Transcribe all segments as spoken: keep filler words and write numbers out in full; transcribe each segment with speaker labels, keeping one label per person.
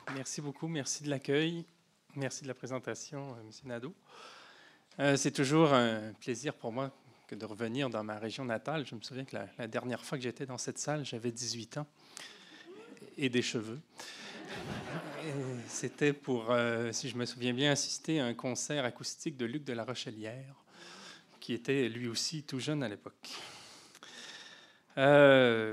Speaker 1: Merci beaucoup. Merci de l'accueil. Merci de la présentation, euh, M. Nadeau. Euh, c'est toujours un plaisir pour moi que de revenir dans ma région natale. Je me souviens que la, la dernière fois que j'étais dans cette salle, j'avais dix-huit ans et des cheveux. Et c'était pour, euh, si je me souviens bien, assister à un concert acoustique de Luc de la Rochelière, qui était lui aussi tout jeune à l'époque. Euh,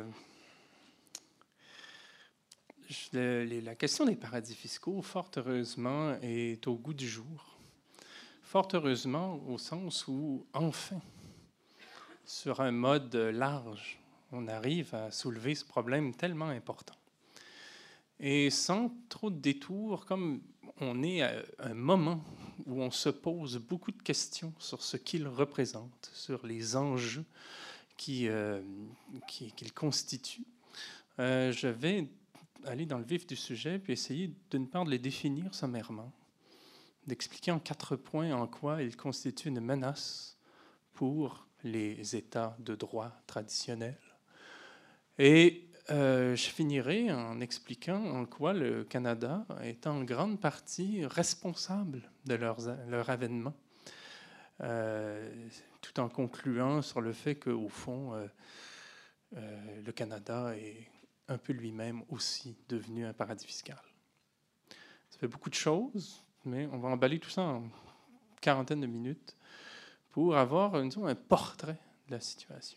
Speaker 1: je- la question des paradis fiscaux, fort heureusement, est au goût du jour. Fort heureusement, au sens où, enfin, sur un mode large, on arrive à soulever ce problème tellement important. Et sans trop de détours, comme on est à un moment où on se pose beaucoup de questions sur ce qu'il représente, sur les enjeux qui, euh, qui, qu'il constitue, euh, je vais aller dans le vif du sujet puis essayer d'une part de les définir sommairement, d'expliquer en quatre points en quoi ils constituent une menace pour les États de droit traditionnels. Et euh, je finirai en expliquant en quoi le Canada est en grande partie responsable de leur, leur avènement, euh, tout en concluant sur le fait qu'au fond, euh, euh, le Canada est un peu lui-même aussi devenu un paradis fiscal. Ça fait beaucoup de choses, mais on va emballer tout ça en quarantaine de minutes pour avoir disons, un portrait de la situation.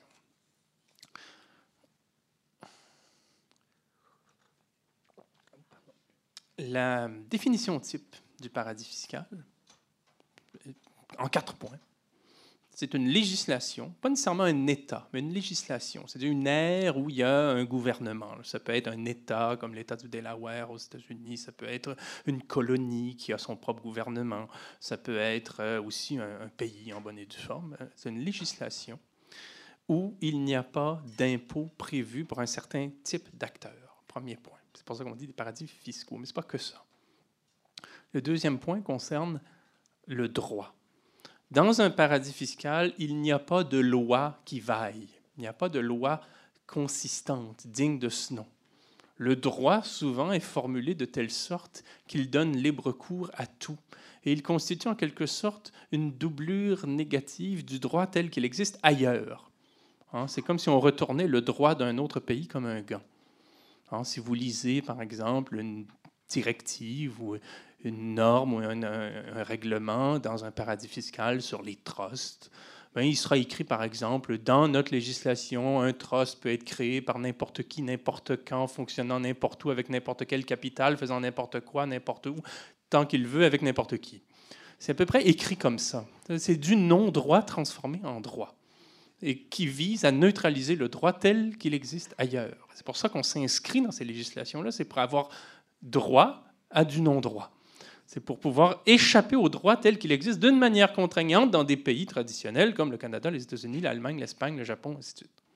Speaker 1: La définition type du paradis fiscal, en quatre points, c'est une législation, pas nécessairement un État, mais une législation. C'est-à-dire une ère où il y a un gouvernement. Ça peut être un État comme l'État du Delaware aux États-Unis, ça peut être une colonie qui a son propre gouvernement, ça peut être aussi un, un pays en bonne et due forme. C'est une législation où il n'y a pas d'impôt prévu pour un certain type d'acteurs. Premier point. C'est pour ça qu'on dit des paradis fiscaux, mais ce n'est pas que ça. Le deuxième point concerne le droit. Dans un paradis fiscal, il n'y a pas de loi qui vaille. Il n'y a pas de loi consistante, digne de ce nom. Le droit, souvent, est formulé de telle sorte qu'il donne libre cours à tout. Et il constitue en quelque sorte une doublure négative du droit tel qu'il existe ailleurs. Hein, c'est comme si on retournait le droit d'un autre pays comme un gant. Hein, si vous lisez, par exemple, une directive ou une norme ou un, un, un règlement dans un paradis fiscal sur les trusts, bien, il sera écrit, par exemple, dans notre législation, un trust peut être créé par n'importe qui, n'importe quand, fonctionnant n'importe où, avec n'importe quel capital, faisant n'importe quoi, n'importe où, tant qu'il veut, avec n'importe qui. C'est à peu près écrit comme ça. C'est du non-droit transformé en droit, et qui vise à neutraliser le droit tel qu'il existe ailleurs. C'est pour ça qu'on s'inscrit dans ces législations-là, c'est pour avoir droit à du non-droit. C'est pour pouvoir échapper au droit tel qu'il existe d'une manière contraignante dans des pays traditionnels comme le Canada, les États-Unis, l'Allemagne, l'Espagne, le Japon, ainsi de suite.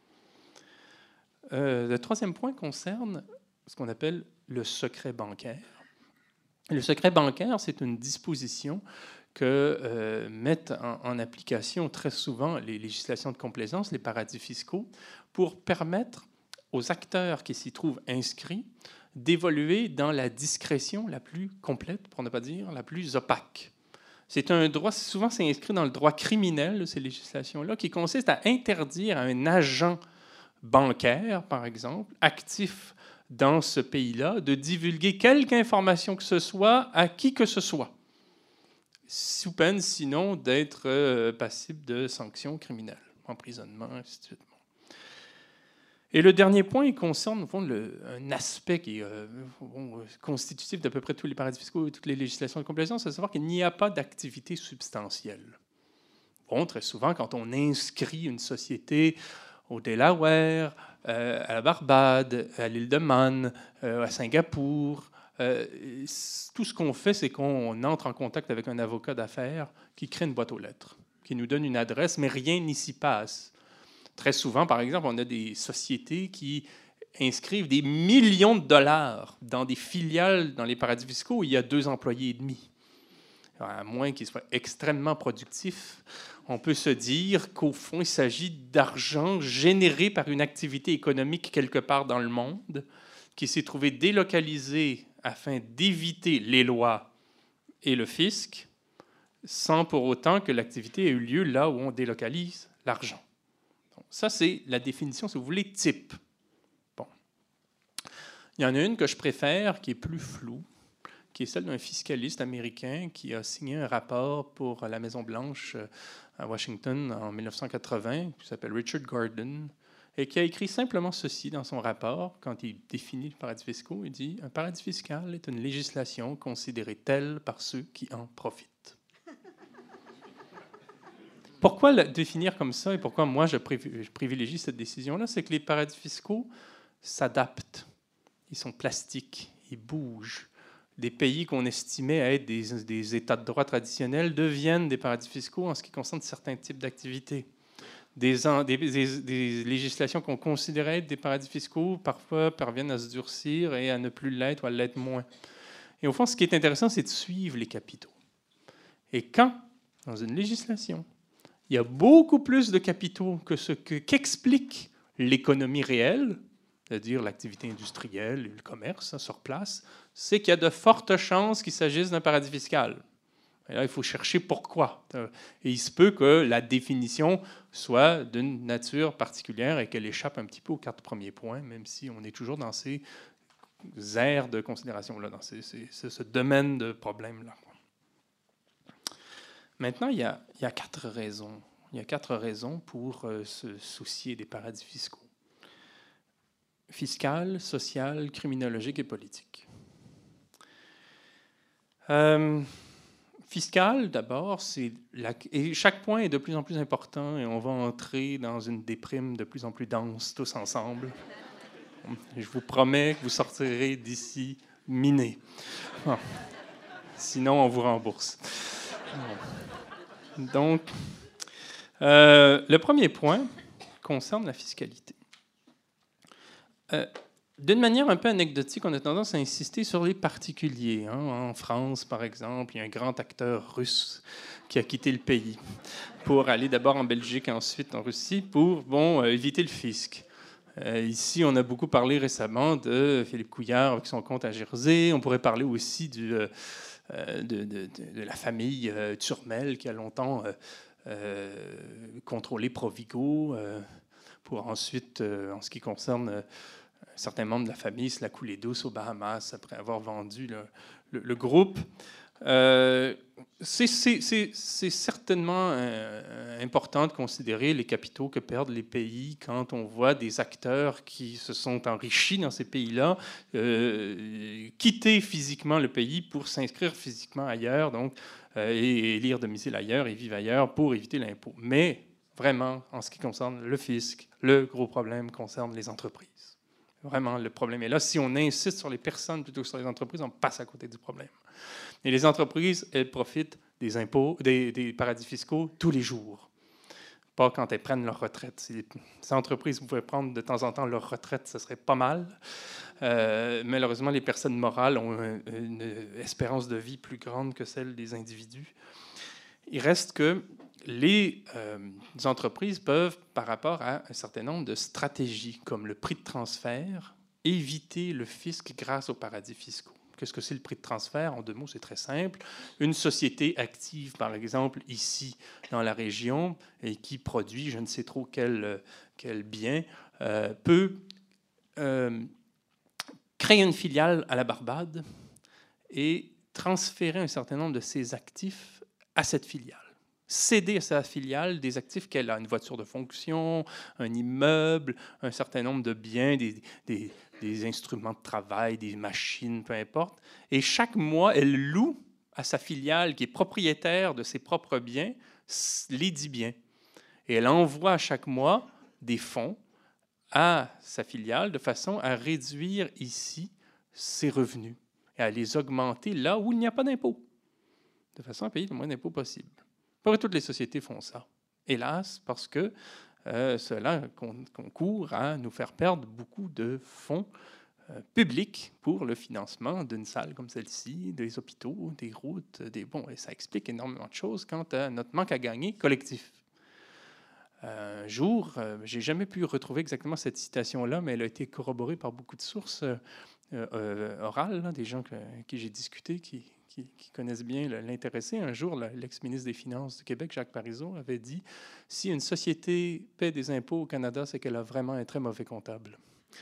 Speaker 1: Euh, le troisième point concerne ce qu'on appelle le secret bancaire. Le secret bancaire, c'est une disposition que euh, mettent en, en application très souvent les législations de complaisance, les paradis fiscaux, pour permettre aux acteurs qui s'y trouvent inscrits d'évoluer dans la discrétion la plus complète, pour ne pas dire la plus opaque. C'est un droit, souvent c'est inscrit dans le droit criminel, ces législations-là, qui consiste à interdire à un agent bancaire, par exemple, actif dans ce pays-là, de divulguer quelque information que ce soit à qui que ce soit, sous peine sinon d'être euh, passible de sanctions criminelles, emprisonnement, ainsi de suite. Et le dernier point, il concerne au fond, le, un aspect qui est euh, bon, constitutif d'à peu près tous les paradis fiscaux et toutes les législations de complaisance, c'est de savoir qu'il n'y a pas d'activité substantielle. Bon, très souvent, quand on inscrit une société au Delaware, euh, à la Barbade, à l'île de Man, euh, à Singapour, Euh, tout ce qu'on fait, c'est qu'on entre en contact avec un avocat d'affaires qui crée une boîte aux lettres, qui nous donne une adresse, mais rien n'y s'y passe. Très souvent, par exemple, on a des sociétés qui inscrivent des millions de dollars dans des filiales dans les paradis fiscaux où il y a deux employés et demi. Alors, à moins qu'ils soient extrêmement productifs, on peut se dire qu'au fond, il s'agit d'argent généré par une activité économique quelque part dans le monde qui s'est trouvé délocalisé afin d'éviter les lois et le fisc, sans pour autant que l'activité ait eu lieu là où on délocalise l'argent. Donc, ça, c'est la définition, si vous voulez, type. Bon. Il y en a une que je préfère, qui est plus floue, qui est celle d'un fiscaliste américain qui a signé un rapport pour la Maison-Blanche à Washington en mille neuf cent quatre-vingts, qui s'appelle Richard Gordon, et qui a écrit simplement ceci dans son rapport, quand il définit le paradis fiscal. Il dit « Un paradis fiscal est une législation considérée telle par ceux qui en profitent. » Pourquoi le définir comme ça et pourquoi moi je privilégie cette décision-là? C'est que les paradis fiscaux s'adaptent. Ils sont plastiques, ils bougent. Des pays qu'on estimait être des, des États de droit traditionnels deviennent des paradis fiscaux en ce qui concerne certains types d'activités. Des, des, des, des législations qu'on considérait être des paradis fiscaux parfois parviennent à se durcir et à ne plus l'être ou à l'être moins. Et au fond, ce qui est intéressant, c'est de suivre les capitaux. Et quand, dans une législation, il y a beaucoup plus de capitaux que ce que, qu'explique l'économie réelle, c'est-à-dire l'activité industrielle et le commerce hein, sur place, c'est qu'il y a de fortes chances qu'il s'agisse d'un paradis fiscal. Et là, il faut chercher pourquoi. Et il se peut que la définition soit d'une nature particulière et qu'elle échappe un petit peu aux quatre premiers points, même si on est toujours dans ces aires de considération-là, dans ces, ces, ce domaine de problème-là. Maintenant, il y, a, il y a quatre raisons. Il y a quatre raisons pour euh, se soucier des paradis fiscaux. Fiscal, social, criminologique et politique. Euh, fiscal, d'abord, c'est la, et chaque point est de plus en plus important et on va entrer dans une déprime de plus en plus dense tous ensemble. Je vous promets que vous sortirez d'ici minés. Bon. Sinon, on vous rembourse. Bon. Donc, euh, le premier point concerne la fiscalité. Euh, D'une manière un peu anecdotique, on a tendance à insister sur les particuliers. Hein. En France, par exemple, il y a un grand acteur russe qui a quitté le pays pour aller d'abord en Belgique, ensuite en Russie, pour bon, euh, éviter le fisc. Euh, ici, on a beaucoup parlé récemment de Philippe Couillard avec son compte à Jersey. On pourrait parler aussi du... Euh, De, de, de, de la famille euh, Turmel qui a longtemps euh, euh, contrôlé Provigo euh, pour ensuite, euh, en ce qui concerne euh, certains membres de la famille, se la couler douce aux Bahamas après avoir vendu le, le, le groupe. Euh, c'est, c'est, c'est, c'est certainement euh, important de considérer les capitaux que perdent les pays quand on voit des acteurs qui se sont enrichis dans ces pays-là euh, quitter physiquement le pays pour s'inscrire physiquement ailleurs, donc euh, et élire domicile ailleurs et vivre ailleurs pour éviter l'impôt. Mais vraiment, en ce qui concerne le fisc, le gros problème concerne les entreprises. Vraiment, le problème est là. Si on insiste sur les personnes plutôt que sur les entreprises, on passe à côté du problème. Et les entreprises, elles profitent des impôts, des, des paradis fiscaux tous les jours. Pas quand elles prennent leur retraite. Si les entreprises pouvaient prendre de temps en temps leur retraite, ce serait pas mal. Euh, malheureusement, les personnes morales ont une, une espérance de vie plus grande que celle des individus. Il reste que les euh, entreprises peuvent, par rapport à un certain nombre de stratégies, comme le prix de transfert, éviter le fisc grâce aux paradis fiscaux. Qu'est-ce que c'est le prix de transfert? En deux mots, c'est très simple. Une société active, par exemple, ici, dans la région, et qui produit je ne sais trop quel, quel bien, euh, peut euh, créer une filiale à la Barbade et transférer un certain nombre de ses actifs à cette filiale. Céder à sa filiale des actifs qu'elle a, une voiture de fonction, un immeuble, un certain nombre de biens, des, des, des instruments de travail, des machines, peu importe. Et chaque mois, elle loue à sa filiale, qui est propriétaire de ses propres biens, les dix biens. Et elle envoie chaque mois des fonds à sa filiale de façon à réduire ici ses revenus et à les augmenter là où il n'y a pas d'impôt, de façon à payer le moins d'impôts possible. Pas toutes les sociétés font ça, hélas, parce que euh, cela concourt à nous faire perdre beaucoup de fonds euh, publics pour le financement d'une salle comme celle-ci, des hôpitaux, des routes, des bon, et ça explique énormément de choses quant à notre manque à gagner collectif. Un jour, euh, j'ai jamais pu retrouver exactement cette citation-là, mais elle a été corroborée par beaucoup de sources. euh, euh, orale, là, des gens que, avec qui j'ai discuté, qui, qui, qui connaissent bien l'intéressé. Un jour, l'ex-ministre des Finances du Québec, Jacques Parizeau, avait dit « Si une société paie des impôts au Canada, c'est qu'elle a vraiment un très mauvais comptable. »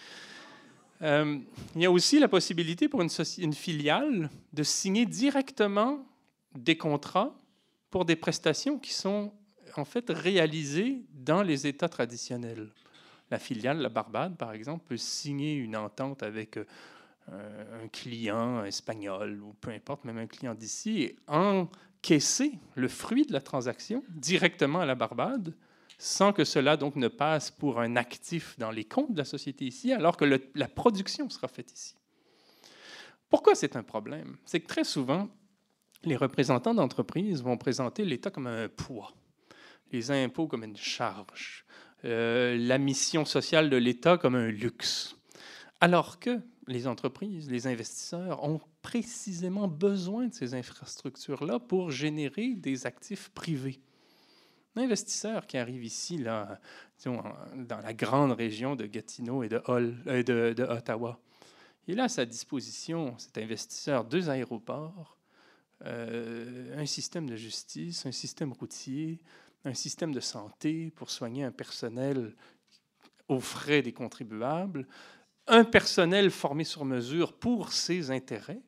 Speaker 1: Euh, il y a aussi la possibilité pour une, une filiale de signer directement des contrats pour des prestations qui sont en fait réalisées dans les États traditionnels. La filiale, la Barbade, par exemple, peut signer une entente avec euh, un client espagnol ou peu importe, même un client d'ici, et encaisser le fruit de la transaction directement à la Barbade, sans que cela donc ne passe pour un actif dans les comptes de la société ici, alors que le, la production sera faite ici. Pourquoi c'est un problème? C'est que très souvent, les représentants d'entreprises vont présenter l'État comme un poids, les impôts comme une charge, euh, la mission sociale de l'État comme un luxe, alors que les entreprises, les investisseurs ont précisément besoin de ces infrastructures-là pour générer des actifs privés. Un investisseur qui arrive ici, là, disons, dans la grande région de Gatineau et de, Hull, euh, de, de Ottawa, il a à sa disposition, cet investisseur, deux aéroports, euh, un système de justice, un système routier, un système de santé pour soigner un personnel aux frais des contribuables, un personnel formé sur mesure pour ses intérêts,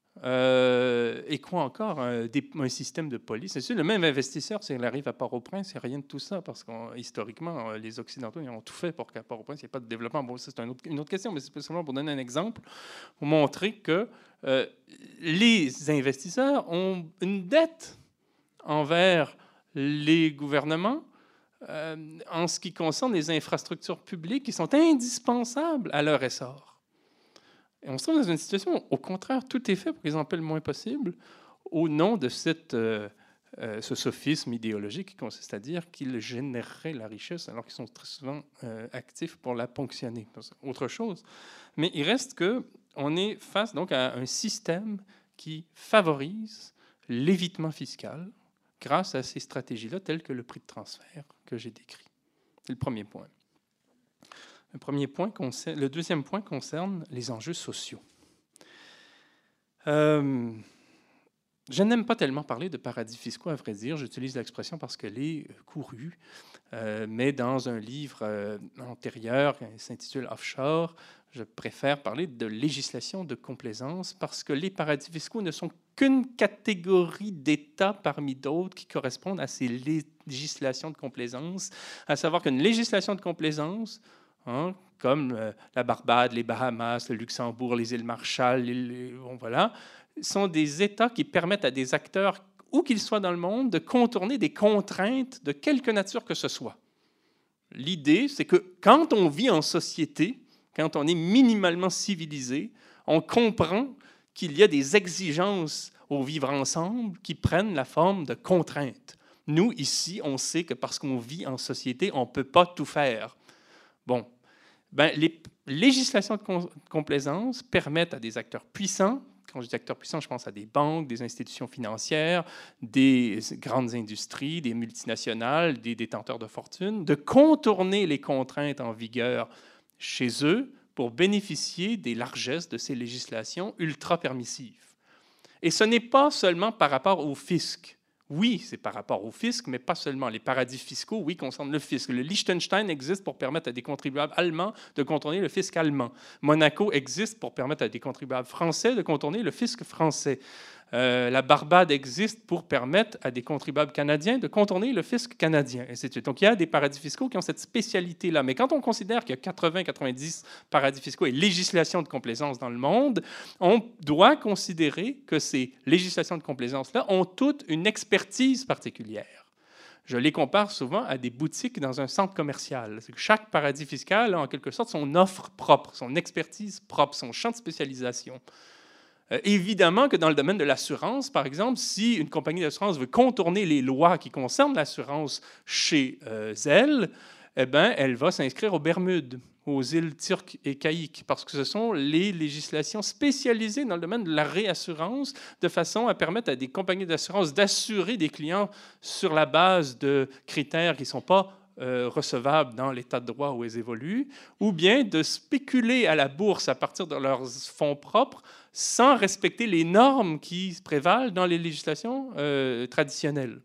Speaker 1: Euh, et quoi encore? Un, des, un système de police. C'est sûr, le même investisseur, s'il arrive à Port-au-Prince, il n'y a rien de tout ça, parce que historiquement, les Occidentaux ils ont tout fait pour qu'à Port-au-Prince, il n'y ait pas de développement. Bon, c'est un autre, une autre question, mais c'est simplement pour donner un exemple, pour montrer que euh, les investisseurs ont une dette envers les gouvernements euh, en ce qui concerne les infrastructures publiques qui sont indispensables à leur essor. Et on se trouve dans une situation où, au contraire, tout est fait pour qu'ils en paient le moins possible au nom de cette, euh, euh, ce sophisme idéologique qui consiste à dire qu'ils généreraient la richesse alors qu'ils sont très souvent euh, actifs pour la ponctionner. C'est autre chose. Mais il reste qu'on est face donc à un système qui favorise l'évitement fiscal grâce à ces stratégies-là, telles que le prix de transfert que j'ai décrit. C'est le premier point. Le, premier point concerne, le deuxième point concerne les enjeux sociaux. Euh, je n'aime pas tellement parler de paradis fiscaux, à vrai dire. J'utilise l'expression parce qu'elle est courue. Euh, mais dans un livre euh, antérieur qui s'intitule « Offshore », je préfère parler de législation de complaisance parce que les paradis fiscaux ne sont qu'une catégorie d'États parmi d'autres qui correspondent à ces législations de complaisance, à savoir qu'une législation de complaisance, Hein, comme euh, la Barbade, les Bahamas, le Luxembourg, les îles Marshall, les, les, bon, voilà, sont des États qui permettent à des acteurs, où qu'ils soient dans le monde, de contourner des contraintes de quelque nature que ce soit. L'idée, c'est que quand on vit en société, quand on est minimalement civilisé, on comprend qu'il y a des exigences au vivre ensemble qui prennent la forme de contraintes. Nous, ici, on sait que parce qu'on vit en société, on ne peut pas tout faire. Bon, ben, les législations de complaisance permettent à des acteurs puissants, quand je dis acteurs puissants, je pense à des banques, des institutions financières, des grandes industries, des multinationales, des détenteurs de fortune, de contourner les contraintes en vigueur chez eux pour bénéficier des largesses de ces législations ultra-permissives. Et ce n'est pas seulement par rapport au fisc. Oui, c'est par rapport au fisc, mais pas seulement. Les paradis fiscaux, oui, concernent le fisc. Le Liechtenstein existe pour permettre à des contribuables allemands de contourner le fisc allemand. Monaco existe pour permettre à des contribuables français de contourner le fisc français. Euh, la Barbade existe pour permettre à des contribuables canadiens de contourner le fisc canadien, et ainsi de suite. Donc, il y a des paradis fiscaux qui ont cette spécialité-là. Mais quand on considère qu'il y a quatre-vingts à quatre-vingt-dix paradis fiscaux et législations de complaisance dans le monde, on doit considérer que ces législations de complaisance-là ont toutes une expertise particulière. Je les compare souvent à des boutiques dans un centre commercial. C'est que chaque paradis fiscal a en quelque sorte son offre propre, son expertise propre, son champ de spécialisation. Euh, évidemment que dans le domaine de l'assurance, par exemple, si une compagnie d'assurance veut contourner les lois qui concernent l'assurance chez euh, elle, eh ben, elle va s'inscrire aux Bermudes, aux îles Turques et Caïques, parce que ce sont les législations spécialisées dans le domaine de la réassurance, de façon à permettre à des compagnies d'assurance d'assurer des clients sur la base de critères qui ne sont pas euh, recevables dans l'état de droit où elles évoluent, ou bien de spéculer à la bourse à partir de leurs fonds propres sans respecter les normes qui prévalent dans les législations euh, traditionnelles.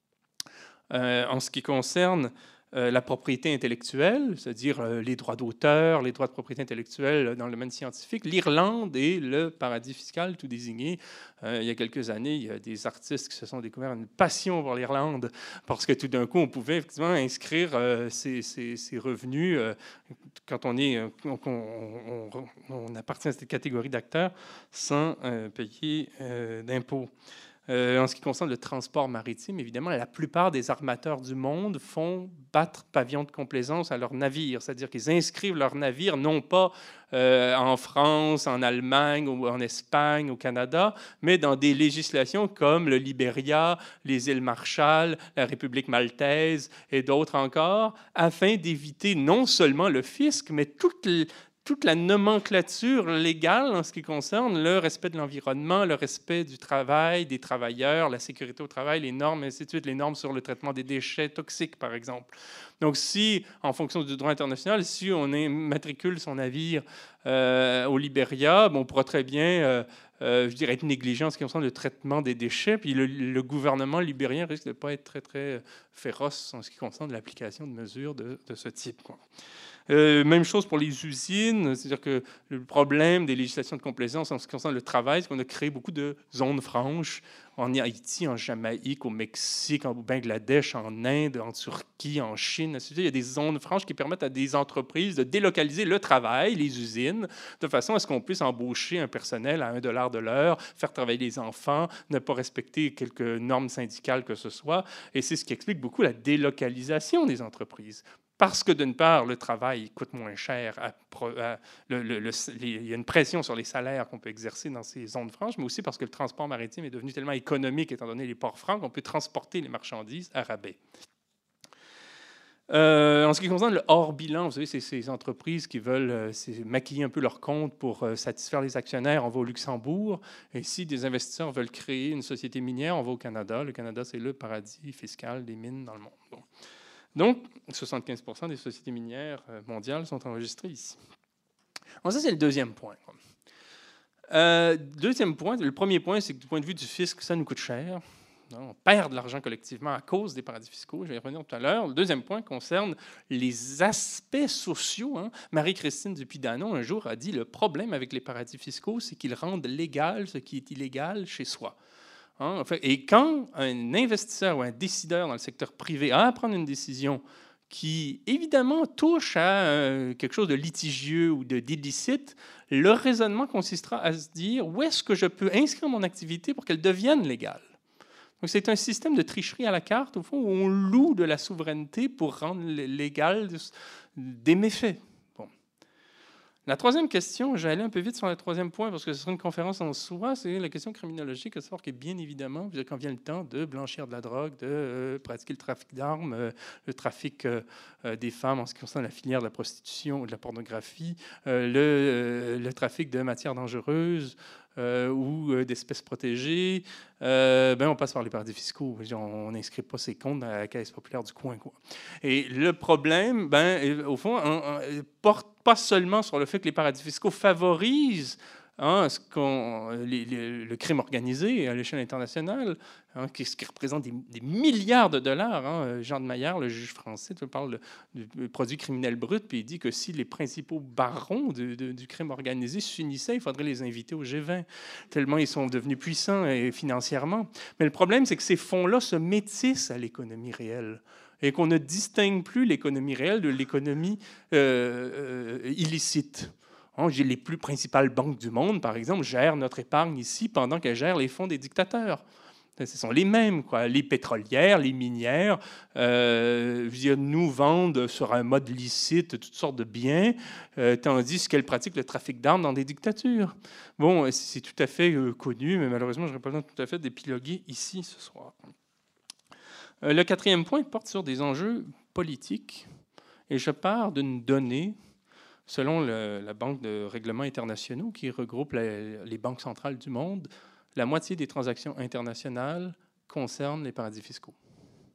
Speaker 1: Euh, en ce qui concerne euh, la propriété intellectuelle, c'est-à-dire euh, les droits d'auteur, les droits de propriété intellectuelle dans le domaine scientifique, l'Irlande est le paradis fiscal tout désigné. Euh, il y a quelques années, il y a des artistes qui se sont découverts une passion pour l'Irlande parce que tout d'un coup, on pouvait effectivement inscrire euh, ces, ces, ces revenus euh, quand on, est, on, on, on, on appartient à cette catégorie d'acteurs sans euh, payer euh, d'impôts. Euh, en ce qui concerne le transport maritime, évidemment, la plupart des armateurs du monde font battre pavillon de complaisance à leurs navires, c'est-à-dire qu'ils inscrivent leurs navires non pas euh, en France, en Allemagne ou en Espagne, au Canada, mais dans des législations comme le Liberia, les îles Marshall, la République maltaise et d'autres encore, afin d'éviter non seulement le fisc, mais toute l- toute la nomenclature légale en ce qui concerne le respect de l'environnement, le respect du travail, des travailleurs, la sécurité au travail, les normes, et ainsi de suite, les normes sur le traitement des déchets toxiques, par exemple. Donc, si, en fonction du droit international, si on immatricule son navire euh, au Liberia, bon, on pourra très bien, euh, euh, je dirais, être négligent en ce qui concerne le traitement des déchets, puis le, le gouvernement libérien risque de ne pas être très, très féroce en ce qui concerne l'application de mesures de, de ce type, quoi. Euh, même chose pour les usines, c'est-à-dire que le problème des législations de complaisance en ce qui concerne le travail, c'est qu'on a créé beaucoup de zones franches en Haïti, en Jamaïque, au Mexique, au Bangladesh, en Inde, en Turquie, en Chine. Il y a des zones franches qui permettent à des entreprises de délocaliser le travail, les usines, de façon à ce qu'on puisse embaucher un personnel à un dollar de l'heure, faire travailler les enfants, ne pas respecter quelques normes syndicales que ce soit. Et c'est ce qui explique beaucoup la délocalisation des entreprises. Parce que d'une part, le travail coûte moins cher, à, à, le, le, le, il y a une pression sur les salaires qu'on peut exercer dans ces zones franches, mais aussi parce que le transport maritime est devenu tellement économique, étant donné les ports francs, qu'on peut transporter les marchandises à rabais. Euh, en ce qui concerne le hors-bilan, vous savez, c'est ces entreprises qui veulent euh, maquiller un peu leur compte pour euh, satisfaire les actionnaires. On va au Luxembourg. Et si des investisseurs veulent créer une société minière, on va au Canada. Le Canada, c'est le paradis fiscal des mines dans le monde. Bon. Donc, soixante-quinze pour cent des sociétés minières mondiales sont enregistrées ici. Alors ça, c'est le deuxième point. Euh, deuxième point, le premier point, c'est que du point de vue du fisc, ça nous coûte cher. On perd de l'argent collectivement à cause des paradis fiscaux. Je vais y revenir tout à l'heure. Le deuxième point concerne les aspects sociaux. Hein. Marie-Christine Dupuy-Danon, un jour, a dit « Le problème avec les paradis fiscaux, c'est qu'ils rendent légal ce qui est illégal chez soi. » Et quand un investisseur ou un décideur dans le secteur privé a à prendre une décision qui, évidemment, touche à euh, quelque chose de litigieux ou d'illicite, le raisonnement consistera à se dire où est-ce que je peux inscrire mon activité pour qu'elle devienne légale. Donc, c'est un système de tricherie à la carte, au fond, où on loue de la souveraineté pour rendre légal des méfaits. La troisième question, je vais aller un peu vite sur le troisième point parce que ce sera une conférence en soi, c'est la question criminologique, à savoir que bien évidemment, quand vient le temps de blanchir de la drogue, de euh, pratiquer le trafic d'armes, euh, le trafic euh, des femmes en ce qui concerne la filière de la prostitution ou de la pornographie, euh, le, euh, le trafic de matières dangereuses, Euh, ou euh, d'espèces protégées, euh, ben on passe par les paradis fiscaux. On n'inscrit pas ses comptes dans la caisse populaire du coin, quoi. Et le problème, ben, au fond, on, on, porte pas seulement sur le fait que les paradis fiscaux favorisent hein, ce qu'on, les, les, le crime organisé à l'échelle internationale, hein, qui, qui représente des, des milliards de dollars. Hein. Jean de Maillard, le juge français, parle du produit criminel brut, puis il dit que si les principaux barons de, de, du crime organisé s'unissaient, il faudrait les inviter au G vingt, tellement ils sont devenus puissants et financièrement. Mais le problème, c'est que ces fonds-là se métissent à l'économie réelle et qu'on ne distingue plus l'économie réelle de l'économie euh, euh, illicite. Les plus principales banques du monde, par exemple, gèrent notre épargne ici pendant qu'elles gèrent les fonds des dictateurs. Ce sont les mêmes, quoi. Les pétrolières, les minières, euh, je veux dire, nous vendent sur un mode licite toutes sortes de biens, euh, tandis qu'elles pratiquent le trafic d'armes dans des dictatures. Bon, c'est tout à fait euh, connu, mais malheureusement, je n'aurai pas le temps tout à fait d'épiloguer ici ce soir. Euh, le quatrième point porte sur des enjeux politiques, et je pars d'une donnée selon le, la Banque de règlements internationaux qui regroupe la, les banques centrales du monde. La moitié des transactions internationales concernent les paradis fiscaux.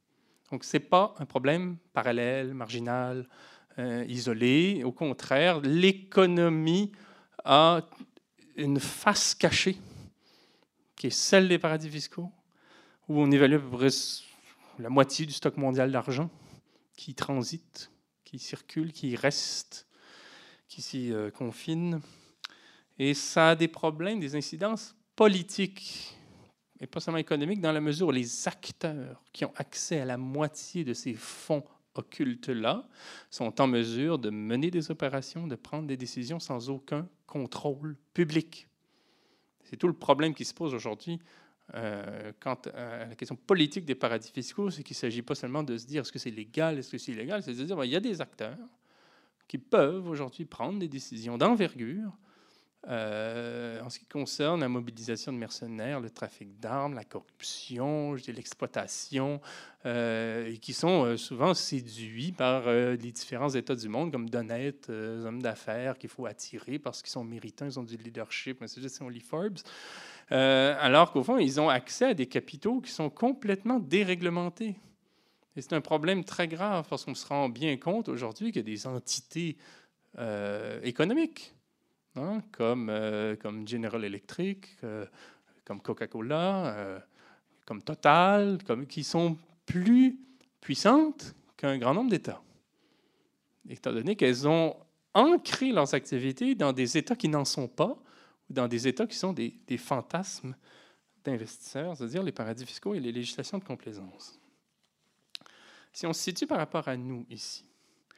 Speaker 1: Donc, ce n'est pas un problème parallèle, marginal, euh, isolé. Au contraire, l'économie a une face cachée, qui est celle des paradis fiscaux, où on évalue à peu près la moitié du stock mondial d'argent qui transite, qui circule, qui reste, qui s'y euh, confine. Et ça a des problèmes, des incidences politiques, et pas seulement économiques, dans la mesure où les acteurs qui ont accès à la moitié de ces fonds occultes-là sont en mesure de mener des opérations, de prendre des décisions sans aucun contrôle public. C'est tout le problème qui se pose aujourd'hui euh, quant à la question politique des paradis fiscaux, c'est qu'il ne s'agit pas seulement de se dire est-ce que c'est légal, est-ce que c'est illégal, c'est de se dire ben, il y a des acteurs qui peuvent aujourd'hui prendre des décisions d'envergure Euh, en ce qui concerne la mobilisation de mercenaires, le trafic d'armes, la corruption, l'exploitation, euh, et qui sont euh, souvent séduits par euh, les différents États du monde comme d'honnêtes euh, hommes d'affaires qu'il faut attirer parce qu'ils sont méritants, ils ont du leadership, mais c'est juste only Forbes. Euh, alors qu'au fond, ils ont accès à des capitaux qui sont complètement déréglementés. Et c'est un problème très grave parce qu'on se rend bien compte aujourd'hui qu'il y a des entités euh, économiques, Hein, comme, euh, comme General Electric, euh, comme Coca-Cola, euh, comme Total, comme, qui sont plus puissantes qu'un grand nombre d'États, étant donné qu'elles ont ancré leurs activités dans des États qui n'en sont pas, ou dans des États qui sont des, des fantasmes d'investisseurs, c'est-à-dire les paradis fiscaux et les législations de complaisance. Si on se situe par rapport à nous ici,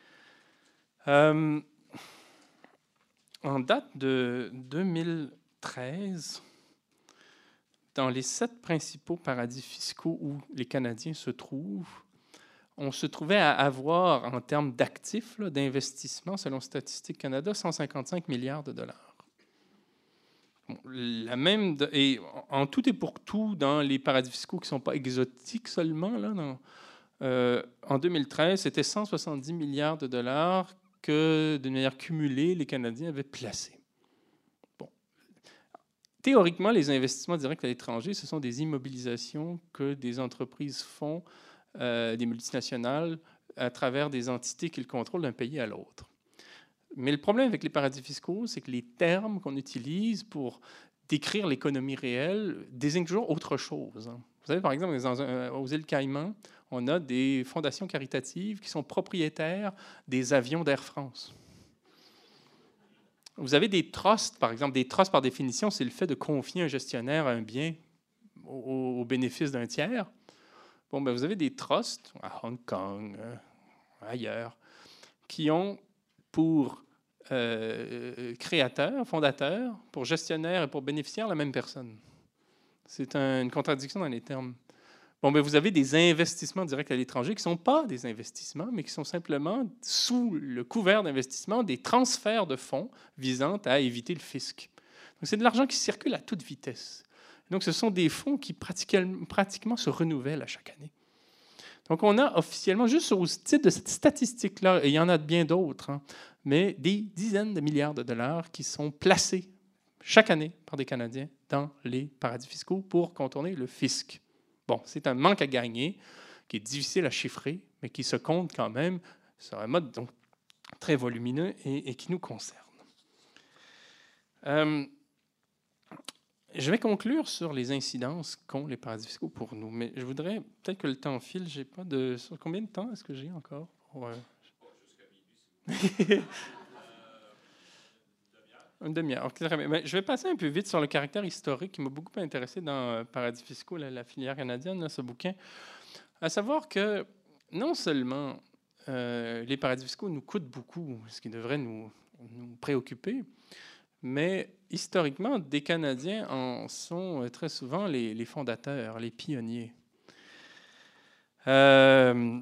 Speaker 1: euh, en date de deux mille treize, dans les sept principaux paradis fiscaux où les Canadiens se trouvent, on se trouvait à avoir, en termes d'actifs, d'investissement, selon Statistique Canada, cent cinquante-cinq milliards de dollars. Bon, la même de, et en tout et pour tout, dans les paradis fiscaux qui ne sont pas exotiques seulement, là, dans, euh, en deux mille treize, c'était cent soixante-dix milliards de dollars que, d'une manière cumulée, les Canadiens avaient placé. Bon. Théoriquement, les investissements directs à l'étranger, ce sont des immobilisations que des entreprises font, euh, des multinationales, à travers des entités qu'ils contrôlent d'un pays à l'autre. Mais le problème avec les paradis fiscaux, c'est que les termes qu'on utilise pour décrire l'économie réelle désignent toujours autre chose. Vous savez, par exemple, aux îles Caïmans, on a des fondations caritatives qui sont propriétaires des avions d'Air France. Vous avez des trusts, par exemple. Des trusts, par définition, c'est le fait de confier un gestionnaire à un bien au, au bénéfice d'un tiers. Bon, ben, vous avez des trusts à Hong Kong, euh, ailleurs, qui ont pour euh, créateur, fondateur, pour gestionnaire et pour bénéficiaire la même personne. C'est un, une contradiction dans les termes. Bon, ben vous avez des investissements directs à l'étranger qui ne sont pas des investissements, mais qui sont simplement, sous le couvert d'investissement, des transferts de fonds visant à éviter le fisc. Donc, c'est de l'argent qui circule à toute vitesse. Donc, ce sont des fonds qui pratiquement, pratiquement se renouvellent à chaque année. Donc, on a officiellement, juste au titre de cette statistique-là, et il y en a bien d'autres, hein, mais des dizaines de milliards de dollars qui sont placés chaque année par des Canadiens dans les paradis fiscaux pour contourner le fisc. Bon, c'est un manque à gagner qui est difficile à chiffrer, mais qui se compte quand même sur un mode donc, très volumineux et, et qui nous concerne. Euh, je vais conclure sur les incidences qu'ont les paradis fiscaux pour nous, mais je voudrais, peut-être que le temps file, j'ai pas de... Sur combien de temps est-ce que j'ai encore? Pour, euh... Une demi-heure. Okay, mais je vais passer un peu vite sur le caractère historique qui m'a beaucoup intéressé dans Paradis fiscaux, la, la filière canadienne, là, ce bouquin. À savoir que non seulement euh, les paradis fiscaux nous coûtent beaucoup, ce qui devrait nous, nous préoccuper, mais historiquement, des Canadiens en sont très souvent les, les fondateurs, les pionniers. Euh,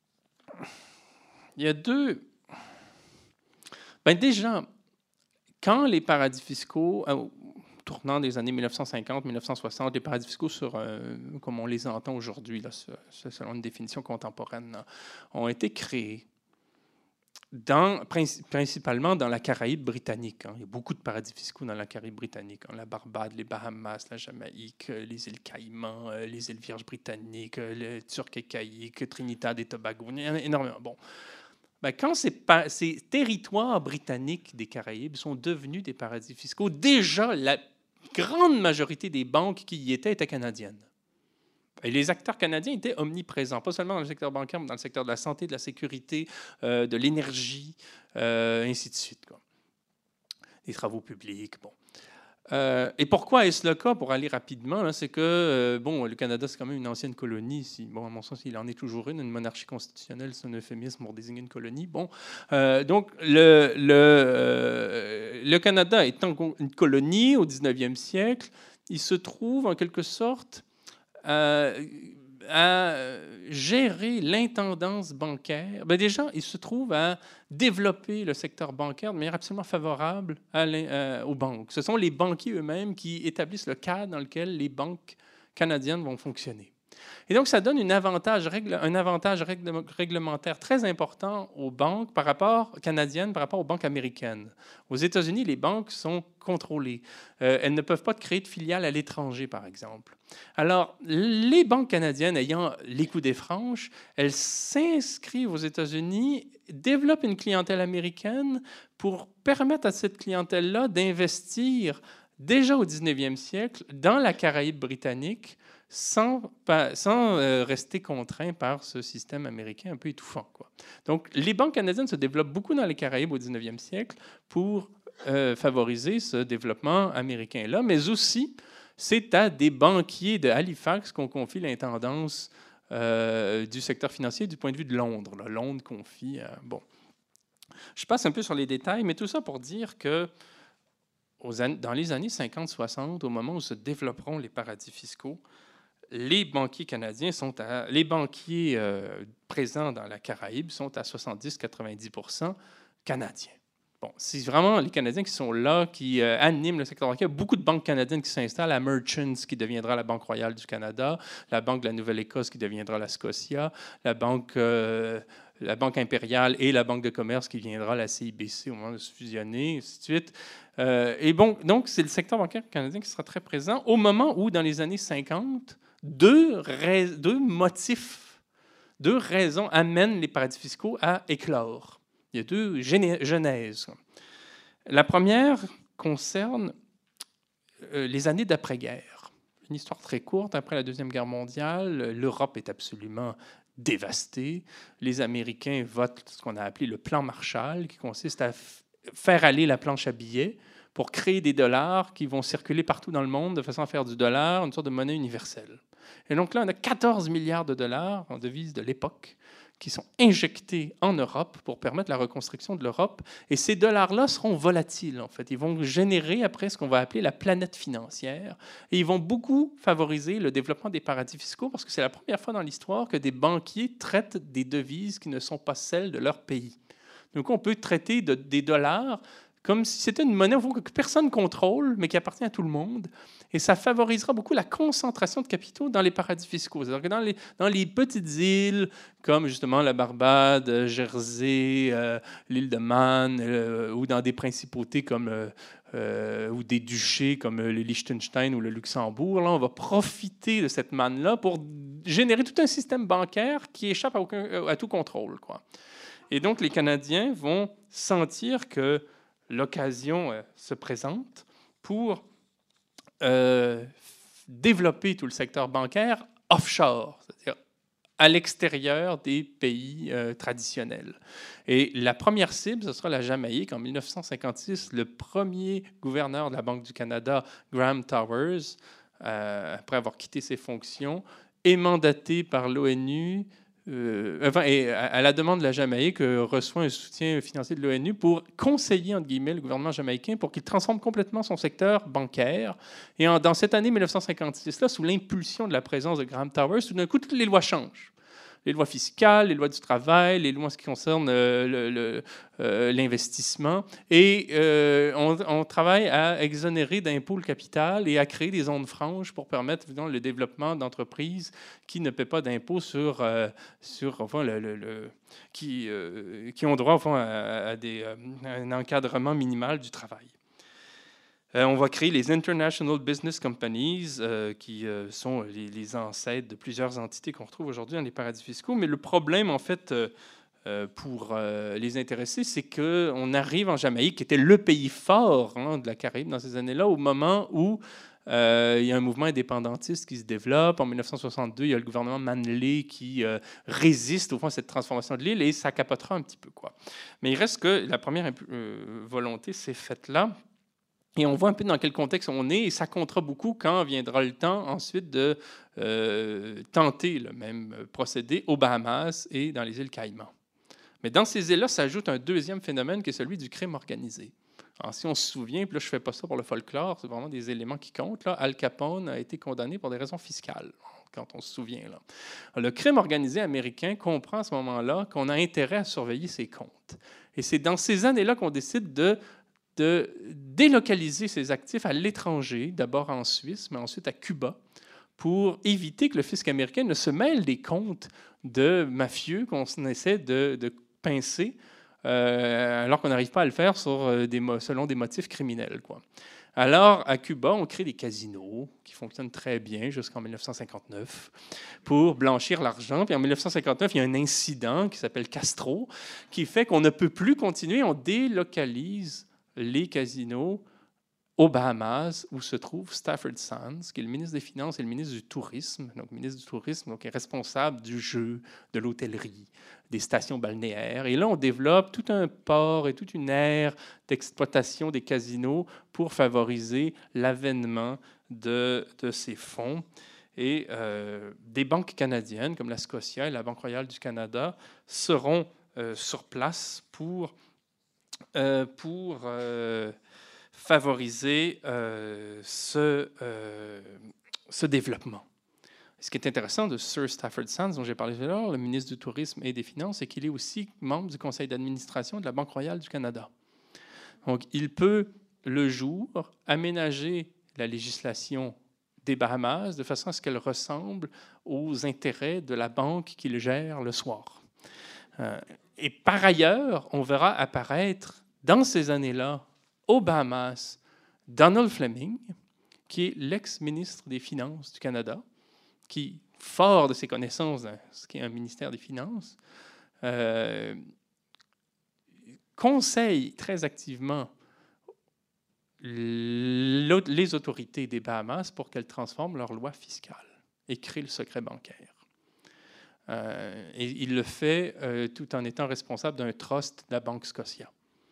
Speaker 1: il y a deux... Ben déjà... Quand les paradis fiscaux, euh, tournant des années mille neuf cent cinquante mille neuf cent soixante, les paradis fiscaux, sur, euh, comme on les entend aujourd'hui, là, selon une définition contemporaine, là, ont été créés, dans, principalement dans la Caraïbe britannique. Hein. Il y a beaucoup de paradis fiscaux dans la Caraïbe britannique. Hein. La Barbade, les Bahamas, la Jamaïque, les îles Caïmans, les îles Vierges britanniques, les Turcs et Caïques, Trinidad et Tobago. Il y en a énormément. Bon. Ben, quand ces, pa- ces territoires britanniques des Caraïbes sont devenus des paradis fiscaux, déjà, la grande majorité des banques qui y étaient étaient canadiennes. Et les acteurs canadiens étaient omniprésents, pas seulement dans le secteur bancaire, mais dans le secteur de la santé, de la sécurité, euh, de l'énergie, euh, ainsi de suite, quoi. Les travaux publics, bon. Euh, et pourquoi est-ce le cas, pour aller rapidement, là, c'est que, euh, bon, le Canada, c'est quand même une ancienne colonie. Si, bon, à mon sens, il en est toujours une. Une monarchie constitutionnelle, c'est un euphémisme pour désigner une colonie. Bon, euh, donc, le, le, euh, le Canada étant une colonie au dix-neuvième siècle, il se trouve, en quelque sorte, Euh, à gérer l'intendance bancaire. Bien déjà, il se trouve à développer le secteur bancaire de manière absolument favorable à euh, aux banques. Ce sont les banquiers eux-mêmes qui établissent le cadre dans lequel les banques canadiennes vont fonctionner. Et donc, ça donne une avantage, un avantage réglementaire très important aux banques par rapport, canadiennes par rapport aux banques américaines. Aux États-Unis, les banques sont contrôlées. Euh, elles ne peuvent pas créer de filiales à l'étranger, par exemple. Alors, les banques canadiennes ayant les coups des franches, elles s'inscrivent aux États-Unis, développent une clientèle américaine pour permettre à cette clientèle-là d'investir déjà au dix-neuvième siècle dans la Caraïbe britannique, sans, sans euh, rester contraint par ce système américain un peu étouffant, quoi. Donc, les banques canadiennes se développent beaucoup dans les Caraïbes au dix-neuvième siècle pour euh, favoriser ce développement américain-là, mais aussi, c'est à des banquiers de Halifax qu'on confie l'intendance euh, du secteur financier du point de vue de Londres. Là. Londres confie... Euh, bon. Je passe un peu sur les détails, mais tout ça pour dire que aux an- dans les années cinquante soixante, au moment où se développeront les paradis fiscaux, les banquiers canadiens sont à, les banquiers euh, présents dans la Caraïbe sont à soixante-dix à quatre-vingt-dix pour cent canadiens. Bon, c'est vraiment les Canadiens qui sont là, qui euh, animent le secteur bancaire. Beaucoup de banques canadiennes qui s'installent, la Merchants qui deviendra la Banque royale du Canada, la Banque de la Nouvelle-Écosse qui deviendra la Scotia, la Banque, euh, la Banque impériale et la Banque de commerce qui deviendra la C I B C au moment de se fusionner, ainsi de suite. Euh, et bon, donc, c'est le secteur bancaire canadien qui sera très présent au moment où, dans les années cinquante, Deux, rais- deux motifs, deux raisons amènent les paradis fiscaux à éclore. Il y a deux genèses. La première concerne euh, les années d'après-guerre. Une histoire très courte. Après la Deuxième Guerre mondiale, l'Europe est absolument dévastée. Les Américains votent ce qu'on a appelé le plan Marshall, qui consiste à f- faire aller la planche à billets pour créer des dollars qui vont circuler partout dans le monde de façon à faire du dollar une sorte de monnaie universelle. Et donc là, on a quatorze milliards de dollars en devises de l'époque qui sont injectés en Europe pour permettre la reconstruction de l'Europe. Et ces dollars-là seront volatiles, en fait. Ils vont générer après ce qu'on va appeler la planète financière. Et ils vont beaucoup favoriser le développement des paradis fiscaux parce que c'est la première fois dans l'histoire que des banquiers traitent des devises qui ne sont pas celles de leur pays. Donc, on peut traiter de, des dollars comme si c'était une monnaie que personne ne contrôle, mais qui appartient à tout le monde. Et ça favorisera beaucoup la concentration de capitaux dans les paradis fiscaux. C'est-à-dire que dans les, dans les petites îles, comme justement la Barbade, Jersey, euh, l'île de Man, euh, ou dans des principautés comme, euh, euh, ou des duchés comme le Liechtenstein ou le Luxembourg, là, on va profiter de cette manne-là pour générer tout un système bancaire qui échappe à, aucun, à tout contrôle, quoi. Et donc, les Canadiens vont sentir que l'occasion euh, se présente pour euh, développer tout le secteur bancaire offshore, c'est-à-dire à l'extérieur des pays euh, traditionnels. Et la première cible, ce sera la Jamaïque. En mille neuf cent cinquante-six, le premier gouverneur de la Banque du Canada, Graham Towers, euh, après avoir quitté ses fonctions, est mandaté par l'ONU. Euh, enfin, et à, à la demande de la Jamaïque, euh, reçoit un soutien financier de l'ONU pour conseiller, entre guillemets, le gouvernement jamaïcain pour qu'il transforme complètement son secteur bancaire. Et en, dans cette année mille neuf cent cinquante-six-là, sous l'impulsion de la présence de Graham Towers, tout d'un coup, toutes les lois changent. les lois fiscales, les lois du travail, les lois en ce qui concerne euh, le, le, euh, l'investissement. Et euh, on, on travaille à exonérer d'impôts le capital et à créer des zones franches pour permettre évidemment, le développement d'entreprises qui ne paient pas d'impôts sur, euh, sur enfin, le, le, le, qui, euh, qui ont droit enfin, à, à, des, à un encadrement minimal du travail. Euh, on va créer les International Business Companies, euh, qui euh, sont les, les ancêtres de plusieurs entités qu'on retrouve aujourd'hui dans les paradis fiscaux. Mais le problème, en fait, euh, euh, pour euh, les intéressés, c'est qu'on arrive en Jamaïque, qui était le pays fort hein, de la Caraïbe dans ces années-là, au moment où euh, il y a un mouvement indépendantiste qui se développe. En mille neuf cent soixante-deux, il y a le gouvernement Manley qui euh, résiste au fond à cette transformation de l'île et ça capotera un petit peu, quoi. Mais il reste que la première euh, volonté s'est faite là. Et on voit un peu dans quel contexte on est, et ça comptera beaucoup quand viendra le temps ensuite de euh, tenter le même procédé aux Bahamas et dans les îles Caïmans. Mais dans ces îles-là, s'ajoute un deuxième phénomène qui est celui du crime organisé. Alors, si on se souvient, puis là, je ne fais pas ça pour le folklore, c'est vraiment des éléments qui comptent. Là. Al Capone a été condamné pour des raisons fiscales, quand on se souvient. Là. Alors, le crime organisé américain comprend à ce moment-là qu'on a intérêt à surveiller ses comptes. Et c'est dans ces années-là qu'on décide de de délocaliser ses actifs à l'étranger, d'abord en Suisse, mais ensuite à Cuba, pour éviter que le fisc américain ne se mêle des comptes de mafieux qu'on essaie de, de pincer, euh, alors qu'on n'arrive pas à le faire sur des, selon des motifs criminels, quoi. Alors, à Cuba, on crée des casinos qui fonctionnent très bien jusqu'en mille neuf cent cinquante-neuf pour blanchir l'argent. Puis en mille neuf cent cinquante-neuf, il y a un incident qui s'appelle Castro qui fait qu'on ne peut plus continuer, on délocalise les casinos aux Bahamas, où se trouve Stafford Sands, qui est le ministre des Finances et le ministre du Tourisme. Donc, le ministre du Tourisme donc, est responsable du jeu, de l'hôtellerie, des stations balnéaires. Et là, on développe tout un port et toute une aire d'exploitation des casinos pour favoriser l'avènement de, de ces fonds. Et euh, des banques canadiennes, comme la Scotia et la Banque royale du Canada, seront euh, sur place pour Euh, pour euh, favoriser euh, ce, euh, ce développement. Ce qui est intéressant de Sir Stafford Sands, dont j'ai parlé tout à l'heure, le ministre du Tourisme et des Finances, c'est qu'il est aussi membre du conseil d'administration de la Banque royale du Canada. Donc, il peut, le jour, aménager la législation des Bahamas de façon à ce qu'elle ressemble aux intérêts de la banque qu'il gère le soir. Euh, Et par ailleurs, on verra apparaître dans ces années-là, aux Bahamas, Donald Fleming, qui est l'ex-ministre des Finances du Canada, qui, fort de ses connaissances dans ce qui est un ministère des Finances, euh, conseille très activement les autorités des Bahamas pour qu'elles transforment leur loi fiscale et créent le secret bancaire. Euh, et il le fait euh, tout en étant responsable d'un trust de la Banque Scotia.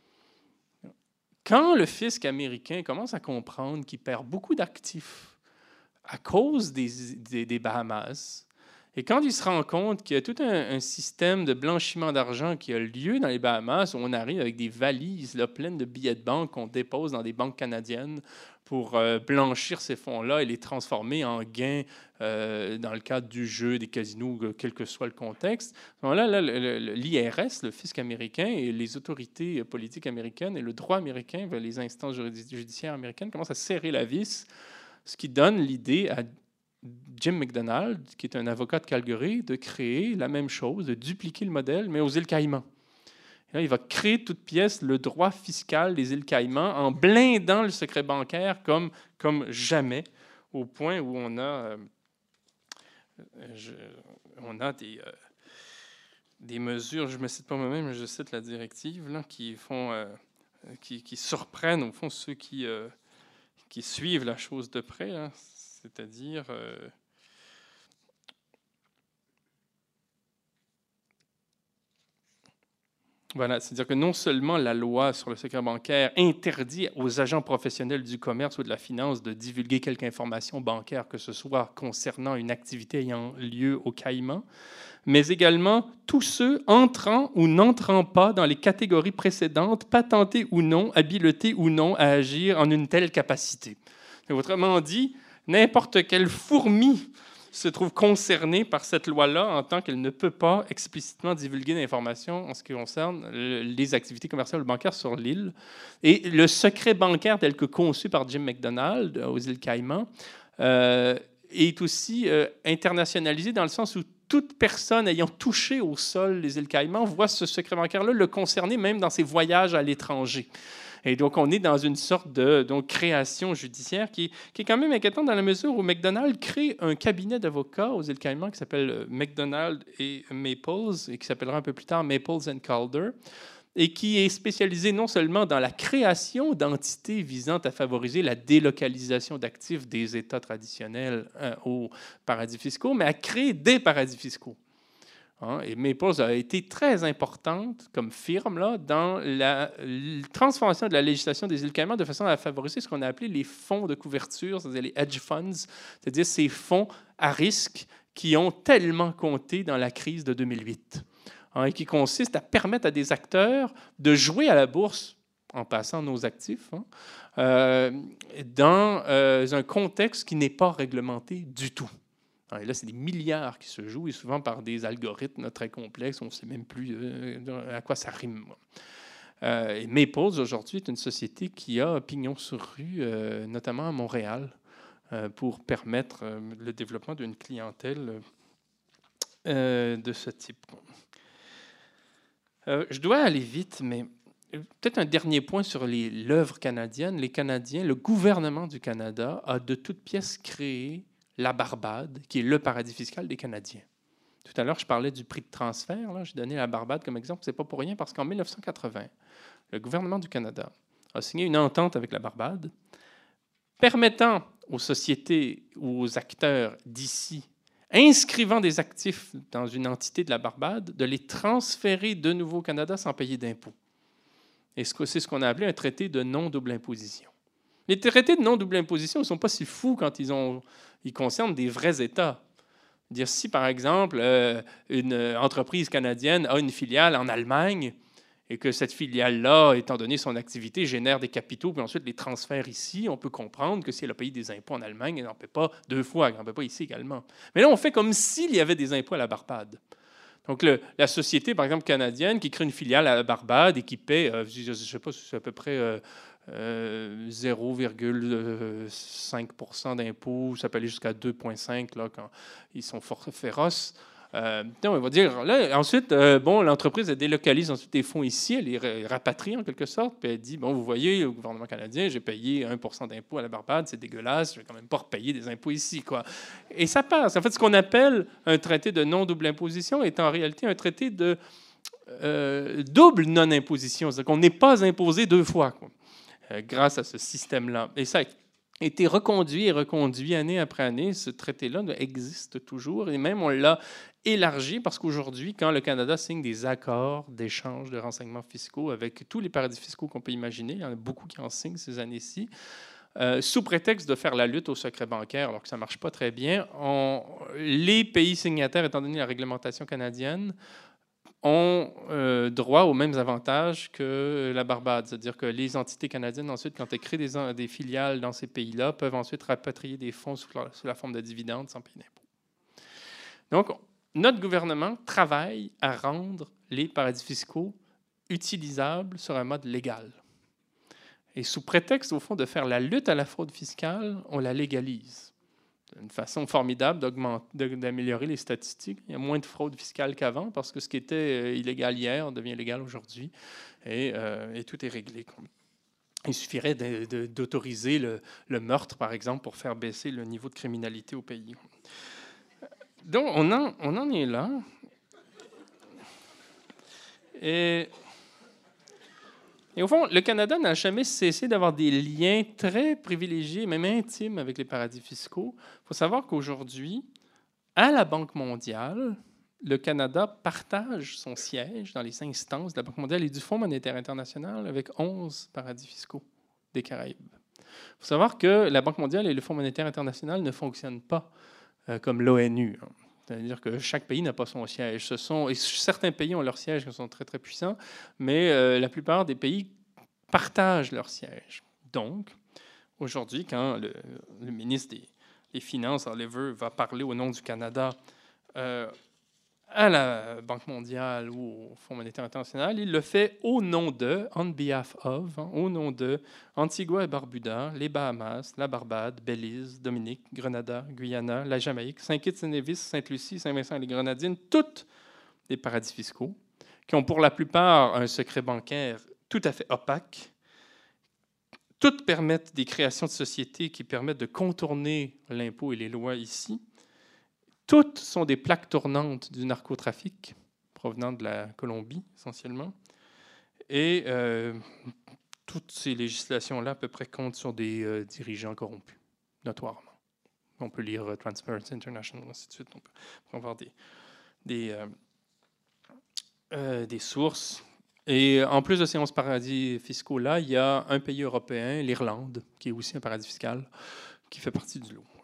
Speaker 1: Quand le fisc américain commence à comprendre qu'il perd beaucoup d'actifs à cause des, des, des Bahamas, et quand il se rend compte qu'il y a tout un, un système de blanchiment d'argent qui a lieu dans les Bahamas, où on arrive avec des valises là, pleines de billets de banque qu'on dépose dans des banques canadiennes pour euh, blanchir ces fonds-là et les transformer en gains euh, dans le cadre du jeu, des casinos, quel que soit le contexte. Donc là, là, l'I R S, le fisc américain et les autorités politiques américaines et le droit américain, les instances judiciaires américaines commencent à serrer la vis, ce qui donne l'idée à Jim McDonald, qui est un avocat de Calgary, de créer la même chose, de dupliquer le modèle, mais aux îles Caïmans. Et là, il va créer toute pièce le droit fiscal des îles Caïmans en blindant le secret bancaire comme, comme jamais, au point où on a, euh, je, on a des, euh, des mesures, je ne me cite pas moi-même, mais je cite la directive, là, qui, font, euh, qui, qui surprennent, au fond, ceux qui, euh, qui suivent la chose de près, là. C'est-à-dire, euh, voilà, c'est-à-dire que non seulement la loi sur le secret bancaire interdit aux agents professionnels du commerce ou de la finance de divulguer quelque information bancaire que ce soit concernant une activité ayant lieu au Caïmans, mais également tous ceux entrant ou n'entrant pas dans les catégories précédentes, patentés ou non, habilités ou non à agir en une telle capacité. Donc, autrement dit, n'importe quelle fourmi se trouve concernée par cette loi-là en tant qu'elle ne peut pas explicitement divulguer d'informations en ce qui concerne les activités commerciales ou bancaires sur l'île. Et le secret bancaire tel que conçu par Jim McDonald aux îles Caïmans euh, est aussi euh, internationalisé dans le sens où toute personne ayant touché au sol les îles Caïmans voit ce secret bancaire-là le concerner même dans ses voyages à l'étranger. Et donc, on est dans une sorte de donc, création judiciaire qui, qui est quand même inquiétante dans la mesure où McDonald crée un cabinet d'avocats aux îles Caïmans qui s'appelle McDonald et Maples et qui s'appellera un peu plus tard Maples and Calder et qui est spécialisé non seulement dans la création d'entités visant à favoriser la délocalisation d'actifs des États traditionnels euh, aux paradis fiscaux, mais à créer des paradis fiscaux. Hein, et Maples a été très importante comme firme là, dans la, la transformation de la législation des îles Caïmans de façon à favoriser ce qu'on a appelé les fonds de couverture, c'est-à-dire les hedge funds, c'est-à-dire ces fonds à risque qui ont tellement compté dans la crise de deux mille huit. Hein, et qui consiste à permettre à des acteurs de jouer à la bourse en passant nos actifs hein, euh, dans euh, un contexte qui n'est pas réglementé du tout. Et là, c'est des milliards qui se jouent, et souvent par des algorithmes très complexes. On ne sait même plus euh, à quoi ça rime. Euh, et Maples, aujourd'hui, est une société qui a pignon sur rue, euh, notamment à Montréal, euh, pour permettre euh, le développement d'une clientèle euh, de ce type. Euh, je dois aller vite, mais peut-être un dernier point sur les, l'œuvre canadienne. Les Canadiens, le gouvernement du Canada a de toutes pièces créé la Barbade, qui est le paradis fiscal des Canadiens. Tout à l'heure, je parlais du prix de transfert. Là, j'ai donné la Barbade comme exemple. Ce n'est pas pour rien, parce qu'en mille neuf cent quatre-vingts, le gouvernement du Canada a signé une entente avec la Barbade permettant aux sociétés ou aux acteurs d'ici inscrivant des actifs dans une entité de la Barbade, de les transférer de nouveau au Canada sans payer d'impôts. Et c'est ce qu'on a appelé un traité de non-double imposition. Les traités de non-double imposition ne sont pas si fous quand ils, ont, ils concernent des vrais États. Dire si, par exemple, euh, une entreprise canadienne a une filiale en Allemagne et que cette filiale-là, étant donné son activité, génère des capitaux, puis ensuite les transfère ici, on peut comprendre que si elle a payé des impôts en Allemagne, elle n'en paie pas deux fois, elle n'en paie pas ici également. Mais là, on fait comme s'il y avait des impôts à la Barbade. Donc, le, la société, par exemple, canadienne, qui crée une filiale à la Barbade et qui paie, euh, je ne sais pas, c'est à peu près euh, euh, zéro virgule cinq pour cent d'impôts, ça peut aller jusqu'à deux virgule cinq là, quand ils sont fort féroces. Euh, on va dire, là, ensuite, euh, bon, l'entreprise elle délocalise ensuite des fonds ici, elle les rapatrie en quelque sorte, puis elle dit, bon, vous voyez, au gouvernement canadien, j'ai payé un pour cent d'impôts à la Barbade, c'est dégueulasse, je vais quand même pas repayer des impôts ici, quoi. Et ça passe. En fait, ce qu'on appelle un traité de non-double imposition est en réalité un traité de euh, double non-imposition, c'est-à-dire qu'on n'est pas imposé deux fois, quoi, euh, grâce à ce système-là. Et ça a été reconduit et reconduit année après année. Ce traité-là existe toujours, et même on l'a élargi parce qu'aujourd'hui, quand le Canada signe des accords d'échange de renseignements fiscaux avec tous les paradis fiscaux qu'on peut imaginer, il y en a beaucoup qui en signent ces années-ci, euh, sous prétexte de faire la lutte au secret bancaire, alors que ça ne marche pas très bien, on, les pays signataires, étant donné la réglementation canadienne, ont euh, droit aux mêmes avantages que la Barbade. C'est-à-dire que les entités canadiennes, ensuite, quand elles créent des, des filiales dans ces pays-là, peuvent ensuite rapatrier des fonds sous la, sous la forme de dividendes sans payer d'impôts. Donc, notre gouvernement travaille à rendre les paradis fiscaux utilisables sur un mode légal. Et sous prétexte, au fond, de faire la lutte à la fraude fiscale, on la légalise. C'est une façon formidable d'améliorer les statistiques. Il y a moins de fraude fiscale qu'avant parce que ce qui était illégal hier devient légal aujourd'hui et, euh, et tout est réglé. Il suffirait de, de, d'autoriser le, le meurtre, par exemple, pour faire baisser le niveau de criminalité au pays. Donc, on en, on en est là. Et, et au fond, le Canada n'a jamais cessé d'avoir des liens très privilégiés, même intimes, avec les paradis fiscaux. Il faut savoir qu'aujourd'hui, à la Banque mondiale, le Canada partage son siège dans les instances de la Banque mondiale et du Fonds monétaire international avec onze paradis fiscaux des Caraïbes. Il faut savoir que la Banque mondiale et le Fonds monétaire international ne fonctionnent pas euh, comme l'ONU. Hein. C'est-à-dire que chaque pays n'a pas son siège. Ce sont, et certains pays ont leur siège qui sont très, très puissants, mais euh, la plupart des pays partagent leur siège. Donc, aujourd'hui, quand le, le ministre des, les finances, Oliver, va parler au nom du Canada euh, à la Banque mondiale ou au Fonds monétaire international, il le fait au nom de, on behalf of, hein, au nom de Antigua et Barbuda, les Bahamas, la Barbade, Belize, Dominique, Grenada, Guyana, la Jamaïque, Saint-Kitts et Nevis, Sainte-Lucie, Saint-Vincent et les Grenadines, toutes des paradis fiscaux qui ont pour la plupart un secret bancaire tout à fait opaque. Toutes permettent des créations de sociétés qui permettent de contourner l'impôt et les lois ici. Toutes sont des plaques tournantes du narcotrafic provenant de la Colombie, essentiellement. Et euh, toutes ces législations-là, à peu près, comptent sur des euh, dirigeants corrompus, notoirement. On peut lire euh, Transparency International, ainsi de suite. On peut, on peut avoir des, des, euh, euh, des sources. Et en plus de ces onze paradis fiscaux-là, il y a un pays européen, l'Irlande, qui est aussi un paradis fiscal, qui fait partie du lot.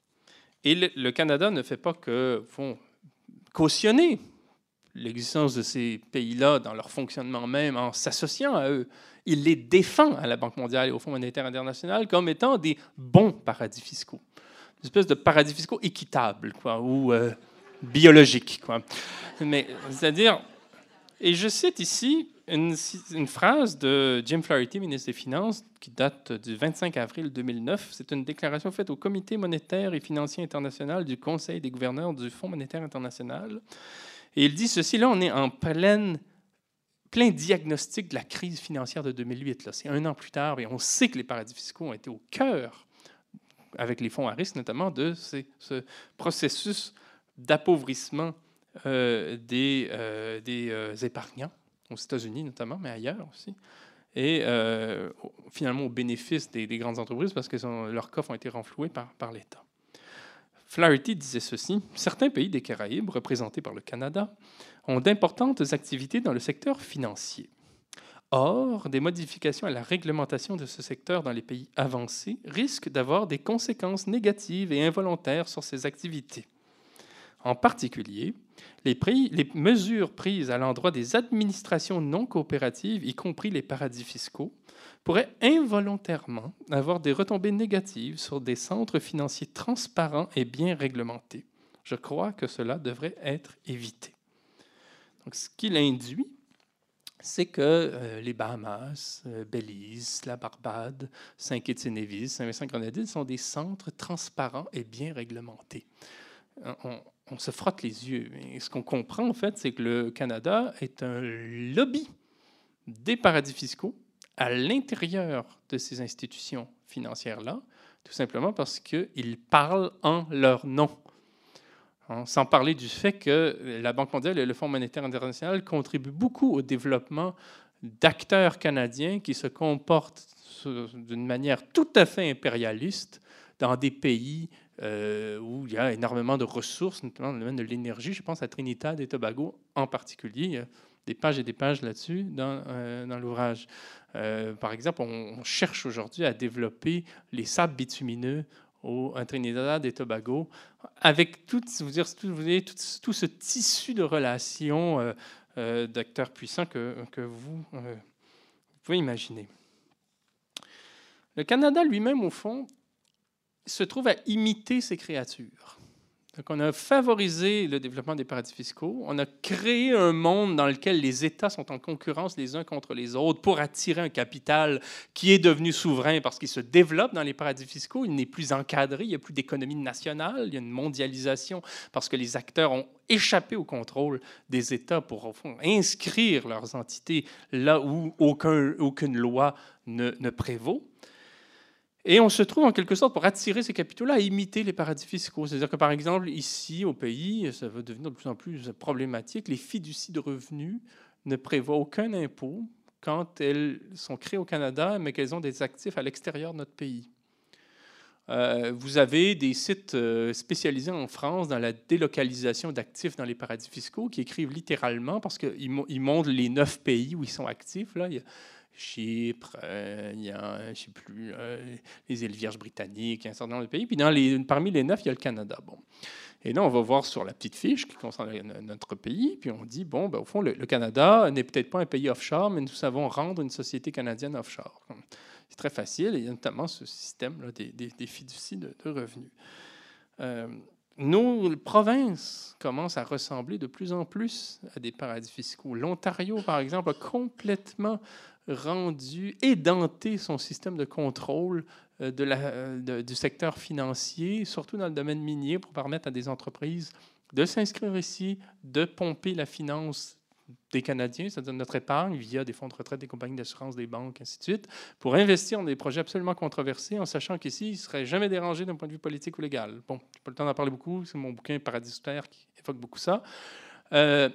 Speaker 1: Et le, le Canada ne fait pas que font cautionner l'existence de ces pays-là dans leur fonctionnement même en s'associant à eux. Il les défend à la Banque mondiale et au Fonds monétaire international comme étant des bons paradis fiscaux. Une espèce de paradis fiscaux équitables, quoi, ou euh, biologiques, quoi. Mais, c'est-à-dire, et je cite ici une, une phrase de Jim Flaherty, ministre des Finances, qui date du vingt-cinq avril deux mille neuf. C'est une déclaration faite au Comité monétaire et financier international du Conseil des gouverneurs du Fonds monétaire international. Et il dit ceci, là, on est en pleine, plein diagnostic de la crise financière de deux mille huit. Là. C'est un an plus tard, et on sait que les paradis fiscaux ont été au cœur, avec les fonds à risque notamment, de ces, ce processus d'appauvrissement euh, des, euh, des euh, épargnants, aux États-Unis notamment, mais ailleurs aussi, et euh, finalement au bénéfice des, des grandes entreprises parce que sont, leurs coffres ont été renfloués par, par l'État. Flaherty disait ceci, « Certains pays des Caraïbes, représentés par le Canada, ont d'importantes activités dans le secteur financier. Or, des modifications à la réglementation de ce secteur dans les pays avancés risquent d'avoir des conséquences négatives et involontaires sur ces activités. En particulier, les, prix, les mesures prises à l'endroit des administrations non coopératives, y compris les paradis fiscaux, pourraient involontairement avoir des retombées négatives sur des centres financiers transparents et bien réglementés. Je crois que cela devrait être évité. » Donc, ce qu'il induit, c'est que euh, les Bahamas, euh, Belize, la Barbade, Saint-Kitts et Nevis, Saint-Vincent-Grenadines sont des centres transparents et bien réglementés. On, on se frotte les yeux. Et ce qu'on comprend, en fait, c'est que le Canada est un lobby des paradis fiscaux à l'intérieur de ces institutions financières-là, tout simplement parce qu'ils parlent en leur nom. Hein, sans parler du fait que la Banque mondiale et le Fonds monétaire international contribuent beaucoup au développement d'acteurs canadiens qui se comportent d'une manière tout à fait impérialiste dans des pays euh, où il y a énormément de ressources, notamment dans le domaine de l'énergie. Je pense à Trinidad et Tobago en particulier. Il y a des pages et des pages là-dessus dans, euh, dans l'ouvrage. Euh, par exemple, on, on cherche aujourd'hui à développer les sables bitumineux au Trinidad et Tobago, avec tout, vous dire, tout, vous voyez, tout, tout ce tissu de relations euh, euh, d'acteurs puissants que, que vous, euh, vous pouvez imaginer. Le Canada lui-même, au fond, se trouve à imiter ces créatures. Donc, on a favorisé le développement des paradis fiscaux. On a créé un monde dans lequel les États sont en concurrence les uns contre les autres pour attirer un capital qui est devenu souverain parce qu'il se développe dans les paradis fiscaux. Il n'est plus encadré, il n'y a plus d'économie nationale, il y a une mondialisation parce que les acteurs ont échappé au contrôle des États pour, au fond, inscrire leurs entités là où aucun, aucune loi ne, ne prévaut. Et on se trouve en quelque sorte pour attirer ces capitaux-là à imiter les paradis fiscaux. C'est-à-dire que par exemple, ici au pays, ça va devenir de plus en plus problématique, les fiducies de revenus ne prévoient aucun impôt quand elles sont créées au Canada, mais qu'elles ont des actifs à l'extérieur de notre pays. Euh, vous avez des sites euh, spécialisés en France dans la délocalisation d'actifs dans les paradis fiscaux qui écrivent littéralement, parce qu'ils ils montrent les neuf pays où ils sont actifs. Là. Il y a Chypre, euh, il y a, je ne sais plus, euh, les îles Vierges britanniques, un certain nombre de pays. Puis dans les, parmi les neuf, il y a le Canada. Bon. Et là, on va voir sur la petite fiche qui concerne notre pays, puis on dit, bon, ben, au fond, le, le Canada n'est peut-être pas un pays offshore, mais nous savons rendre une société canadienne offshore. C'est très facile, et il y a notamment ce système là, des, des, des fiducies de, de revenus. Euh, nos provinces commencent à ressembler de plus en plus à des paradis fiscaux. L'Ontario, par exemple, a complètement rendu, édenté son système de contrôle euh, de la, de, du secteur financier, surtout dans le domaine minier, pour permettre à des entreprises de s'inscrire ici, de pomper la finance des Canadiens, c'est-à-dire notre épargne, via des fonds de retraite, des compagnies d'assurance, des banques, ainsi de suite, pour investir dans des projets absolument controversés, en sachant qu'ici, ils ne seraient jamais dérangés d'un point de vue politique ou légal. Bon, je n'ai pas le temps d'en parler beaucoup, c'est mon bouquin Paradisitaire qui évoque beaucoup ça. Euh,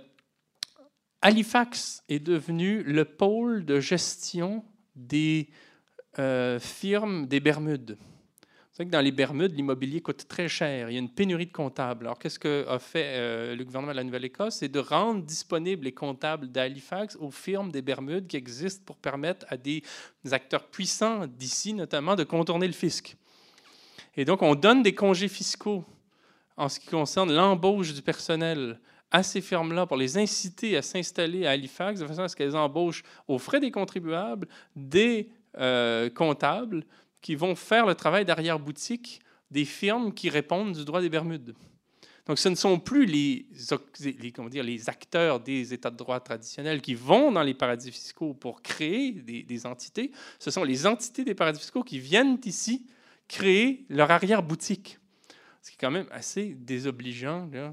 Speaker 1: Halifax est devenu le pôle de gestion des euh, firmes des Bermudes. C'est vrai que dans les Bermudes, l'immobilier coûte très cher. Il y a une pénurie de comptables. Alors, qu'est-ce qu'a fait euh, le gouvernement de la Nouvelle-Écosse? C'est de rendre disponibles les comptables d'Halifax aux firmes des Bermudes qui existent pour permettre à des acteurs puissants d'ici, notamment, de contourner le fisc. Et donc, on donne des congés fiscaux en ce qui concerne l'embauche du personnel à ces firmes-là pour les inciter à s'installer à Halifax de façon à ce qu'elles embauchent aux frais des contribuables des euh, comptables qui vont faire le travail d'arrière-boutique des firmes qui répondent du droit des Bermudes. Donc, ce ne sont plus les, les, comment dire, les acteurs des États de droit traditionnels qui vont dans les paradis fiscaux pour créer des, des entités. Ce sont les entités des paradis fiscaux qui viennent ici créer leur arrière-boutique. Ce qui est quand même assez désobligeant là,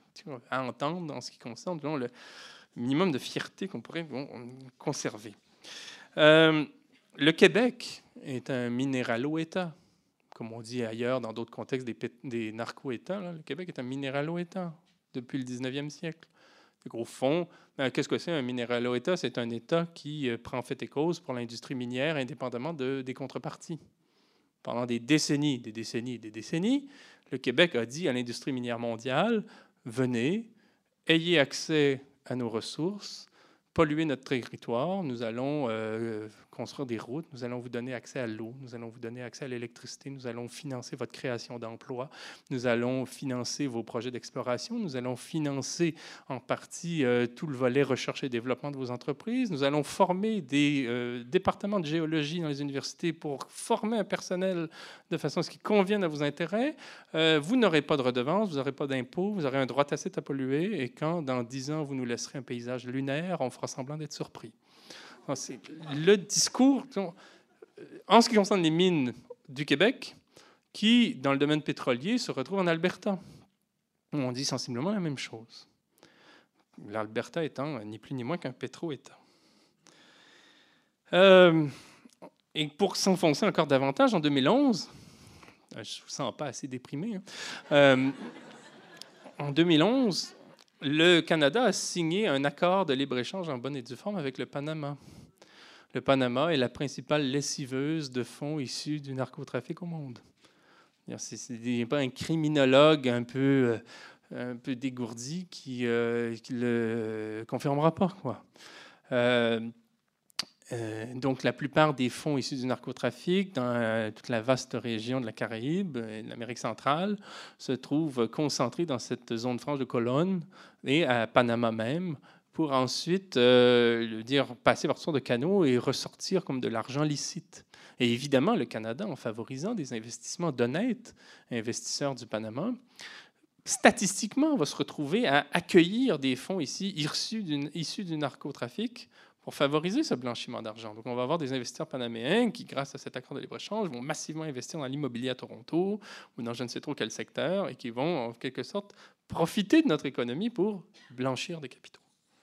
Speaker 1: à entendre en ce qui concerne disons, le minimum de fierté qu'on pourrait bon, conserver. Euh, le Québec est un minéralo-État, comme on dit ailleurs dans d'autres contextes des, des narco-États. Là. Le Québec est un minéralo-État depuis le dix-neuvième siècle. Donc, au fond, ben, qu'est-ce que c'est un minéralo-État? C'est un État qui euh, prend fait et cause pour l'industrie minière indépendamment de, des contreparties. Pendant des décennies, des décennies, des décennies, le Québec a dit à l'industrie minière mondiale, venez, ayez accès à nos ressources, polluez notre territoire, nous allons euh, construire des routes, nous allons vous donner accès à l'eau, nous allons vous donner accès à l'électricité, nous allons financer votre création d'emplois, nous allons financer vos projets d'exploration, nous allons financer en partie euh, tout le volet recherche et développement de vos entreprises, nous allons former des euh, départements de géologie dans les universités pour former un personnel de façon à ce qu'il convienne à vos intérêts. Euh, vous n'aurez pas de redevance, vous n'aurez pas d'impôts, vous aurez un droit tacite à polluer, et quand, dans dix ans, vous nous laisserez un paysage lunaire, on fera semblant d'être surpris. C'est le discours, en ce qui concerne les mines du Québec, qui, dans le domaine pétrolier, se retrouvent en Alberta. On dit sensiblement la même chose. L'Alberta étant ni plus ni moins qu'un pétro-État. Euh, et pour s'enfoncer encore davantage, en deux mille onze, je ne vous sens pas assez déprimé, hein, euh, en deux mille onze, le Canada a signé un accord de libre-échange en bonne et due forme avec le Panama. Le Panama est la principale lessiveuse de fonds issus du narcotrafic au monde. Ce n'est pas un criminologue un peu, un peu dégourdi qui ne euh, le confirmera pas, quoi. Euh, Euh, donc, la plupart des fonds issus du narcotrafic dans euh, toute la vaste région de la Caraïbe et de l'Amérique centrale se trouvent concentrés dans cette zone franche de Colón et à Panama même, pour ensuite euh, dire, passer par toutes sortes de canaux et ressortir comme de l'argent licite. Et évidemment, le Canada, en favorisant des investissements d'honnêtes investisseurs du Panama, statistiquement, va se retrouver à accueillir des fonds ici issus du, issus du narcotrafic pour favoriser ce blanchiment d'argent. Donc, on va avoir des investisseurs panaméens qui, grâce à cet accord de libre-échange, vont massivement investir dans l'immobilier à Toronto ou dans je ne sais trop quel secteur et qui vont, en quelque sorte, profiter de notre économie pour blanchir des capitaux.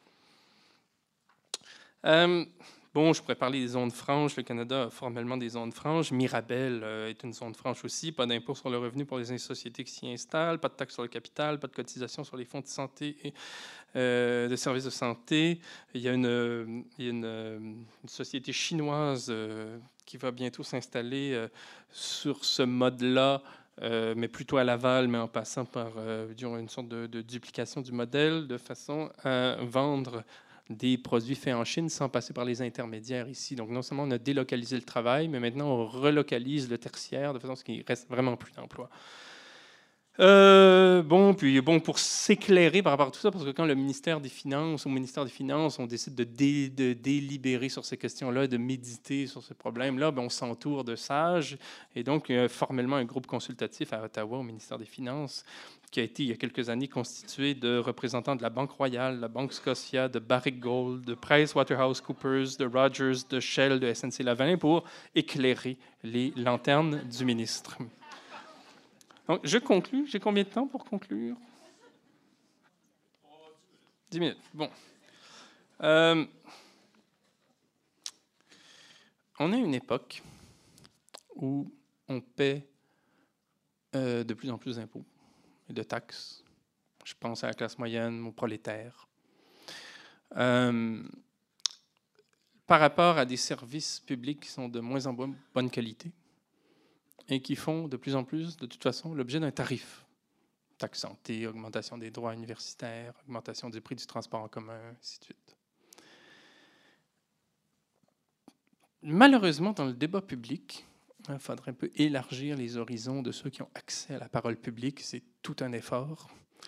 Speaker 1: Euh, bon, je pourrais parler des zones franches. Le Canada a formellement des zones franches. Mirabel euh, est une zone franche aussi. Pas d'impôt sur le revenu pour les sociétés qui s'y installent, pas de taxe sur le capital, pas de cotisation sur les fonds de santé et euh, de services de santé. Il y a une, il y a une, une société chinoise euh, qui va bientôt s'installer euh, sur ce mode-là, euh, mais plutôt à Laval, mais en passant par euh, disons, une sorte de, de duplication du modèle, de façon à vendre des produits faits en Chine sans passer par les intermédiaires ici. Donc, non seulement on a délocalisé le travail, mais maintenant on relocalise le tertiaire de façon à ce qu'il reste vraiment plus d'emplois. Euh, bon, puis bon, pour s'éclairer par rapport à tout ça, parce que quand le ministère des Finances, au ministère des Finances, on décide de, dé, de délibérer sur ces questions-là, de méditer sur ces problèmes-là, ben on s'entoure de sages. Et donc, il y a formellement un groupe consultatif à Ottawa, au ministère des Finances, qui a été, il y a quelques années, constitué de représentants de la Banque Royale, de la Banque Scotia, de Barrick Gold, de PricewaterhouseCoopers, de Rogers, de Shell, de S N C-Lavalin, pour éclairer les lanternes du ministre. Donc, je conclus. J'ai combien de temps pour conclure? Dix minutes. Bon. Euh, on a une époque où on paie euh, de plus en plus d'impôts et de taxes. Je pense à la classe moyenne, aux prolétaires. Euh, par rapport à des services publics qui sont de moins en moins bonne qualité et qui font de plus en plus, de toute façon, l'objet d'un tarif. Taxe santé, augmentation des droits universitaires, augmentation du prix du transport en commun, ainsi de suite. Malheureusement, dans le débat public, il faudrait un peu élargir les horizons de ceux qui ont accès à la parole publique. C'est tout un effort.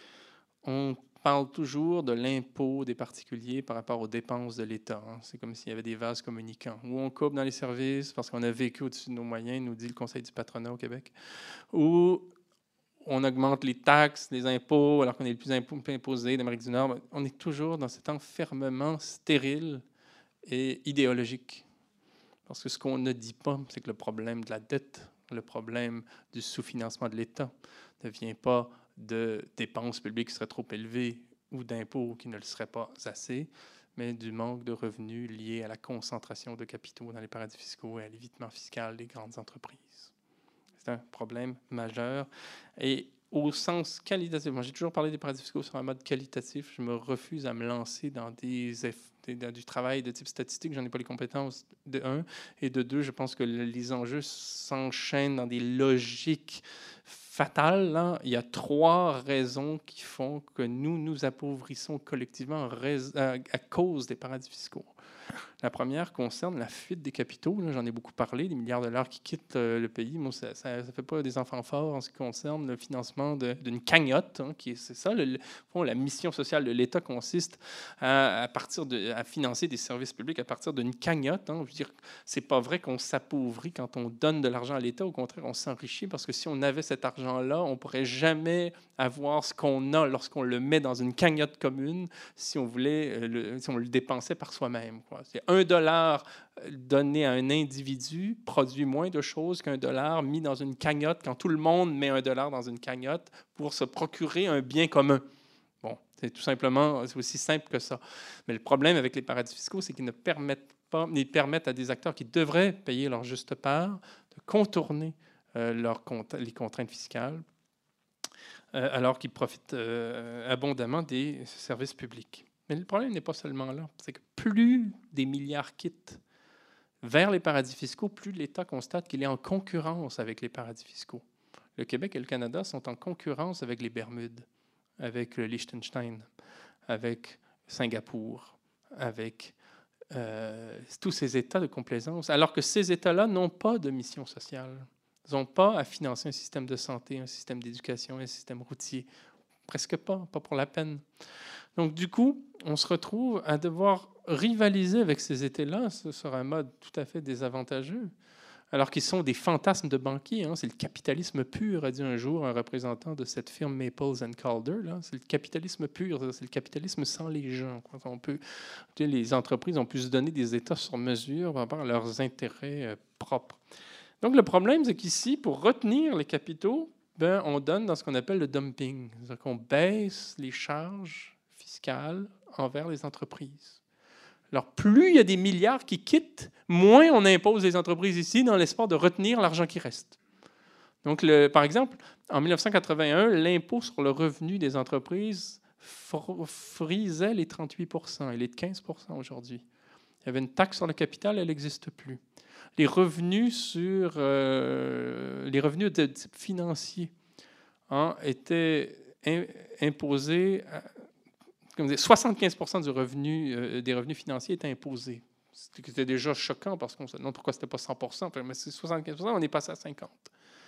Speaker 1: On parle toujours de l'impôt des particuliers par rapport aux dépenses de l'État. C'est comme s'il y avait des vases communicants. Ou on coupe dans les services parce qu'on a vécu au-dessus de nos moyens, nous dit le Conseil du patronat au Québec. Ou on augmente les taxes, les impôts, alors qu'on est le plus imposé d'Amérique du Nord. On est toujours dans cet enfermement stérile et idéologique. Parce que ce qu'on ne dit pas, c'est que le problème de la dette, le problème du sous-financement de l'État ne vient pas de dépenses publiques qui seraient trop élevées ou d'impôts qui ne le seraient pas assez, mais du manque de revenus lié à la concentration de capitaux dans les paradis fiscaux et à l'évitement fiscal des grandes entreprises. C'est un problème majeur. Et au sens qualitatif, moi j'ai toujours parlé des paradis fiscaux sur un mode qualitatif, je me refuse à me lancer dans des dans du travail de type statistique, j'en ai pas les compétences, de un, et de deux, je pense que les enjeux s'enchaînent dans des logiques fatales. Là. Il y a trois raisons qui font que nous nous appauvrissons collectivement à cause des paradis fiscaux. La première concerne la fuite des capitaux. Là, j'en ai beaucoup parlé, des milliards de dollars qui quittent euh, le pays. Moi, ça ne fait pas des enfants forts en ce qui concerne le financement d'une cagnotte. Hein, qui est, c'est ça, le, bon, la mission sociale de l'État consiste à, à, partir de, à financer des services publics à partir d'une cagnotte. Hein. Je veux dire, c'est pas vrai qu'on s'appauvrit quand on donne de l'argent à l'État. Au contraire, on s'enrichit parce que si on avait cet argent-là, on ne pourrait jamais avoir ce qu'on a lorsqu'on le met dans une cagnotte commune si on voulait, le, si on le dépensait par soi-même. Quoi. C'est un dollar donné à un individu produit moins de choses qu'un dollar mis dans une cagnotte quand tout le monde met un dollar dans une cagnotte pour se procurer un bien commun. Bon, c'est tout simplement, c'est aussi simple que ça. Mais le problème avec les paradis fiscaux, c'est qu'ils ne permettent pas, ils permettent à des acteurs qui devraient payer leur juste part de contourner euh, leurs compte, les contraintes fiscales euh, alors qu'ils profitent euh, abondamment des services publics. Mais le problème n'est pas seulement là. C'est que plus des milliards quittent vers les paradis fiscaux, plus l'État constate qu'il est en concurrence avec les paradis fiscaux. Le Québec et le Canada sont en concurrence avec les Bermudes, avec le Liechtenstein, avec Singapour, avec euh, tous ces États de complaisance, alors que ces États-là n'ont pas de mission sociale. Ils n'ont pas à financer un système de santé, un système d'éducation, un système routier. Presque pas, pas pour la peine. Donc, du coup, on se retrouve à devoir rivaliser avec ces États-là sur un mode tout à fait désavantageux, alors qu'ils sont des fantasmes de banquiers. Hein. C'est le capitalisme pur, a dit un jour un représentant de cette firme Maples and Calder. Là. C'est le capitalisme pur, c'est le capitalisme sans les gens. Quoi. On peut, les entreprises ont pu se donner des États sur mesure par rapport à leurs intérêts euh, propres. Donc, le problème, c'est qu'ici, pour retenir les capitaux, ben, on donne dans ce qu'on appelle le dumping. C'est-à-dire qu'on baisse les charges fiscales envers les entreprises. Alors, plus il y a des milliards qui quittent, moins on impose les entreprises ici dans l'espoir de retenir l'argent qui reste. Donc, le, par exemple, en mille neuf cent quatre-vingt-un, l'impôt sur le revenu des entreprises frisait les trente-huit pour cent. Il est de quinze pour cent aujourd'hui. Il y avait une taxe sur le capital, elle n'existe plus. Les revenus sur euh, les revenus de type financier hein, étaient in, imposés. À, comme dire, soixante-quinze pour cent du revenu, euh, des revenus financiers étaient imposés. C'était déjà choquant parce qu'on se demande pourquoi c'était pas cent pour cent. Mais c'est soixante-quinze pour cent, on est passé à cinquante pour cent.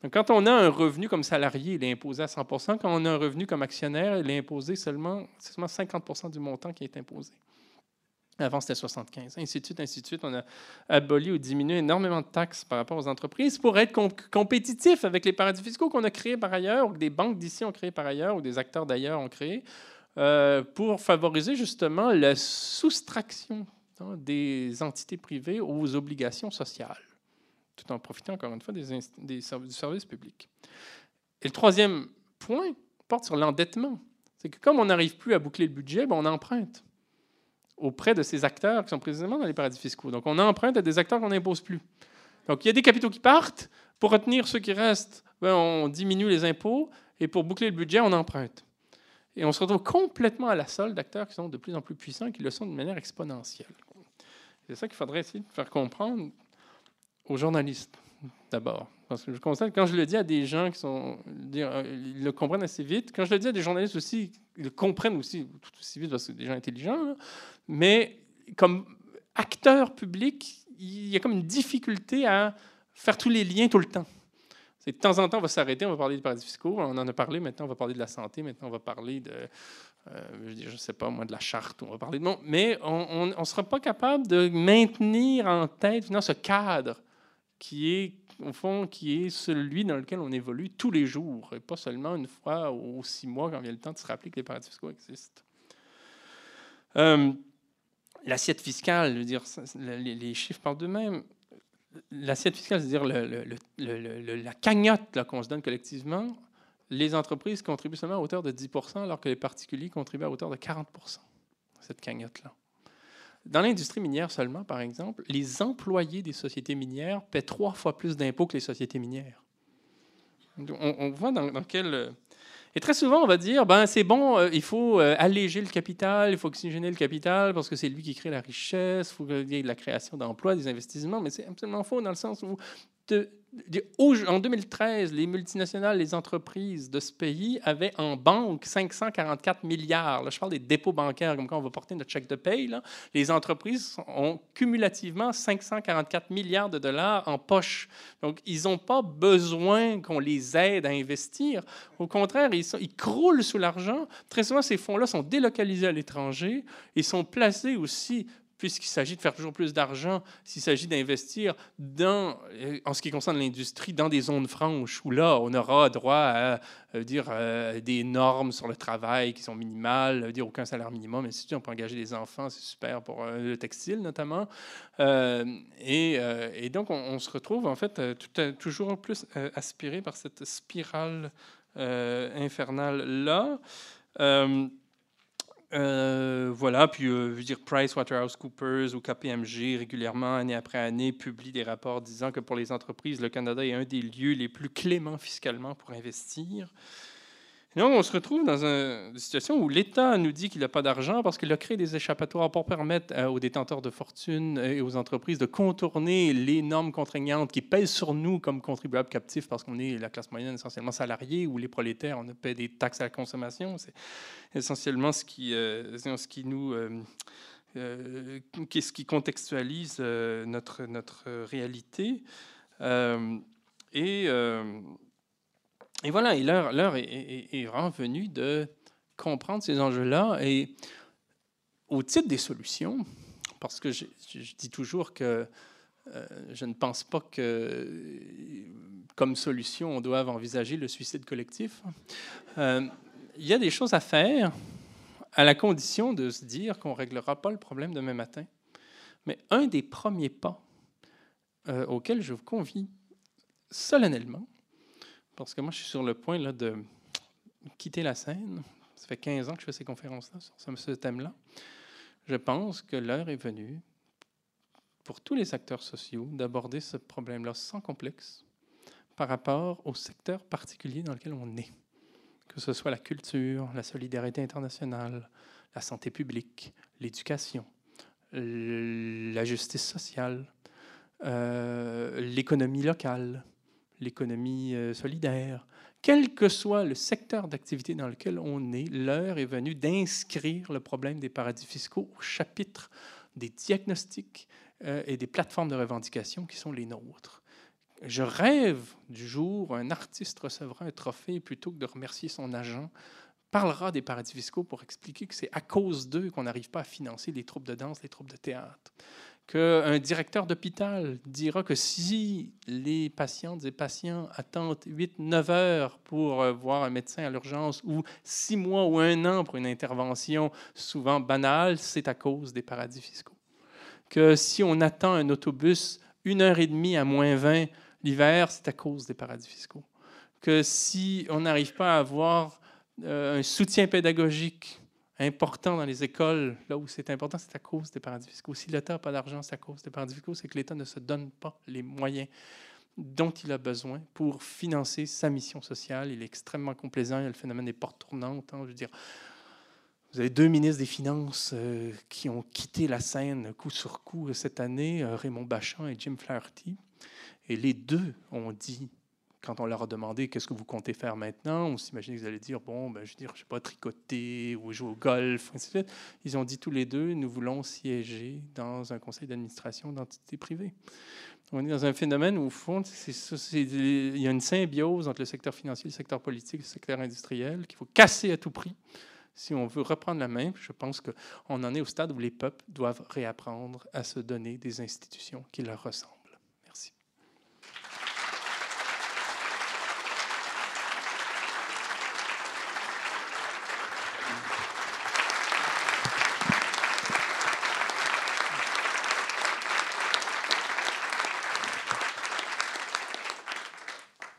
Speaker 1: Donc, quand on a un revenu comme salarié, il est imposé à cent pour cent. Quand on a un revenu comme actionnaire, il est imposé seulement, c'est seulement cinquante pour cent du montant qui est imposé. Avant, c'était soixante-quinze. Ainsi de suite, ainsi de suite. On a aboli ou diminué énormément de taxes par rapport aux entreprises pour être comp- compétitif avec les paradis fiscaux qu'on a créés par ailleurs, ou que des banques d'ici ont créés par ailleurs, ou des acteurs d'ailleurs ont créés, euh, pour favoriser justement la soustraction, hein, des entités privées aux obligations sociales, tout en profitant encore une fois des, inst- des serv- du service public. Et le troisième point porte sur l'endettement. C'est que comme on n'arrive plus à boucler le budget, ben on emprunte auprès de ces acteurs qui sont précisément dans les paradis fiscaux. Donc, on emprunte à des acteurs qu'on n'impose plus. Donc, il y a des capitaux qui partent. Pour retenir ceux qui restent, ben, on diminue les impôts. Et pour boucler le budget, on emprunte. Et on se retrouve complètement à la solde d'acteurs qui sont de plus en plus puissants et qui le sont de manière exponentielle. C'est ça qu'il faudrait essayer de faire comprendre aux journalistes, d'abord. Parce que je constate, quand je le dis à des gens qui sont... Ils le comprennent assez vite. Quand je le dis à des journalistes aussi, ils le comprennent aussi tout aussi vite parce que c'est des gens intelligents. Là. Mais comme acteur public, il y a comme une difficulté à faire tous les liens tout le temps. C'est de temps en temps, on va s'arrêter, on va parler des paradis fiscaux. On en a parlé, maintenant on va parler de la santé, maintenant on va parler de... Euh, je ne sais pas, moi, de la charte, on va parler de... Non, mais on ne sera pas capable de maintenir en tête non, ce cadre qui est, au fond, qui est celui dans lequel on évolue tous les jours, et pas seulement une fois aux six mois quand vient le temps de se rappeler que les paradis fiscaux existent. Euh, l'assiette fiscale, je veux dire, les, les chiffres parlent d'eux-mêmes. L'assiette fiscale, c'est-à-dire le, le, le, le, la cagnotte là, qu'on se donne collectivement, les entreprises contribuent seulement à hauteur de dix pour cent, alors que les particuliers contribuent à hauteur de quarante pour cent, cette cagnotte-là. Dans l'industrie minière seulement, par exemple, les employés des sociétés minières paient trois fois plus d'impôts que les sociétés minières. On, on voit dans, dans quel... Et très souvent, on va dire, ben, c'est bon, euh, il faut euh, alléger le capital, il faut oxygéner le capital, parce que c'est lui qui crée la richesse, il faut qu'il y ait de la création d'emplois, des investissements, mais c'est absolument faux dans le sens où... De, en deux mille treize, les multinationales, les entreprises de ce pays avaient en banque cinq cent quarante-quatre milliards. Là, je parle des dépôts bancaires, comme quand on va porter notre chèque de paye. Là. Les entreprises ont cumulativement cinq cent quarante-quatre milliards de dollars en poche. Donc, ils n'ont pas besoin qu'on les aide à investir. Au contraire, ils, sont, ils croulent sous l'argent. Très souvent, ces fonds-là sont délocalisés à l'étranger et sont placés aussi, puisqu'il s'agit de faire toujours plus d'argent, s'il s'agit d'investir dans, en ce qui concerne l'industrie, dans des zones franches où là, on aura droit à euh, dire, euh, des normes sur le travail qui sont minimales, dire aucun salaire minimum, ainsi de suite. On peut engager des enfants, c'est super pour euh, le textile notamment. Euh, et, euh, et donc, on, on se retrouve en fait euh, tout, euh, toujours plus euh, aspiré par cette spirale euh, infernale-là. Euh, Euh, voilà, puis euh, je veux dire, PricewaterhouseCoopers ou K P M G régulièrement, année après année, publient des rapports disant que pour les entreprises, le Canada est un des lieux les plus cléments fiscalement pour investir. Et donc, on se retrouve dans un, une situation où l'État nous dit qu'il n'a pas d'argent parce qu'il a créé des échappatoires pour permettre aux détenteurs de fortune et aux entreprises de contourner les normes contraignantes qui pèsent sur nous comme contribuables captifs parce qu'on est la classe moyenne essentiellement salariée ou les prolétaires, on paie des taxes à la consommation. C'est essentiellement ce qui, euh, ce qui nous... Euh, euh, ce qui contextualise euh, notre, notre réalité. Euh, et... Euh, Et voilà, et l'heure, l'heure est, est, est vraiment venue de comprendre ces enjeux-là. Et au titre des solutions, parce que je, je dis toujours que euh, je ne pense pas que, comme solution, on doive envisager le suicide collectif. Euh, il y a des choses à faire à la condition de se dire qu'on ne réglera pas le problème demain matin. Mais un des premiers pas euh, auxquels je vous convie solennellement, parce que moi, je suis sur le point là, de quitter la scène. Ça fait quinze ans que je fais ces conférences-là sur ce thème-là. Je pense que l'heure est venue pour tous les acteurs sociaux d'aborder ce problème-là sans complexe par rapport au secteur particulier dans lequel on est. Que ce soit la culture, la solidarité internationale, la santé publique, l'éducation, la justice sociale, euh, l'économie locale, l'économie euh, solidaire. Quel que soit le secteur d'activité dans lequel on est, l'heure est venue d'inscrire le problème des paradis fiscaux au chapitre des diagnostics euh, et des plateformes de revendication qui sont les nôtres. je rêve du jour où un artiste recevra un trophée plutôt que de remercier son agent, parlera des paradis fiscaux pour expliquer que c'est à cause d'eux qu'on n'arrive pas à financer les troupes de danse, les troupes de théâtre. Qu'un directeur d'hôpital dira que si les patientes et patients attendent huit neuf heures pour voir un médecin à l'urgence ou six mois ou un an pour une intervention souvent banale, c'est à cause des paradis fiscaux. Que si on attend un autobus une heure et demie à moins vingt l'hiver, c'est à cause des paradis fiscaux. Que si on n'arrive pas à avoir euh, un soutien pédagogique important dans les écoles, là où c'est important, c'est à cause des paradis fiscaux. Si l'État n'a pas d'argent, c'est à cause des paradis fiscaux, c'est que l'État ne se donne pas les moyens dont il a besoin pour financer sa mission sociale. Il est extrêmement complaisant, il y a le phénomène des portes tournantes. Hein, je veux dire, vous avez deux ministres des Finances euh, qui ont quitté la scène coup sur coup cette année, euh, Raymond Bachand et Jim Flaherty. Et les deux ont dit, quand on leur a demandé qu'est-ce que vous comptez faire maintenant, on s'imaginait qu'ils allaient dire, bon, ben, je veux dire, je sais pas, tricoter ou jouer au golf, ainsi de suite. Ils ont dit tous les deux, nous voulons siéger dans un conseil d'administration d'entités privées. On est dans un phénomène où, au fond, c'est, c'est, il y a une symbiose entre le secteur financier, le secteur politique, le secteur industriel, qu'il faut casser à tout prix si on veut reprendre la main. Je pense qu'on en est au stade où les peuples doivent réapprendre à se donner des institutions qui leur ressemblent.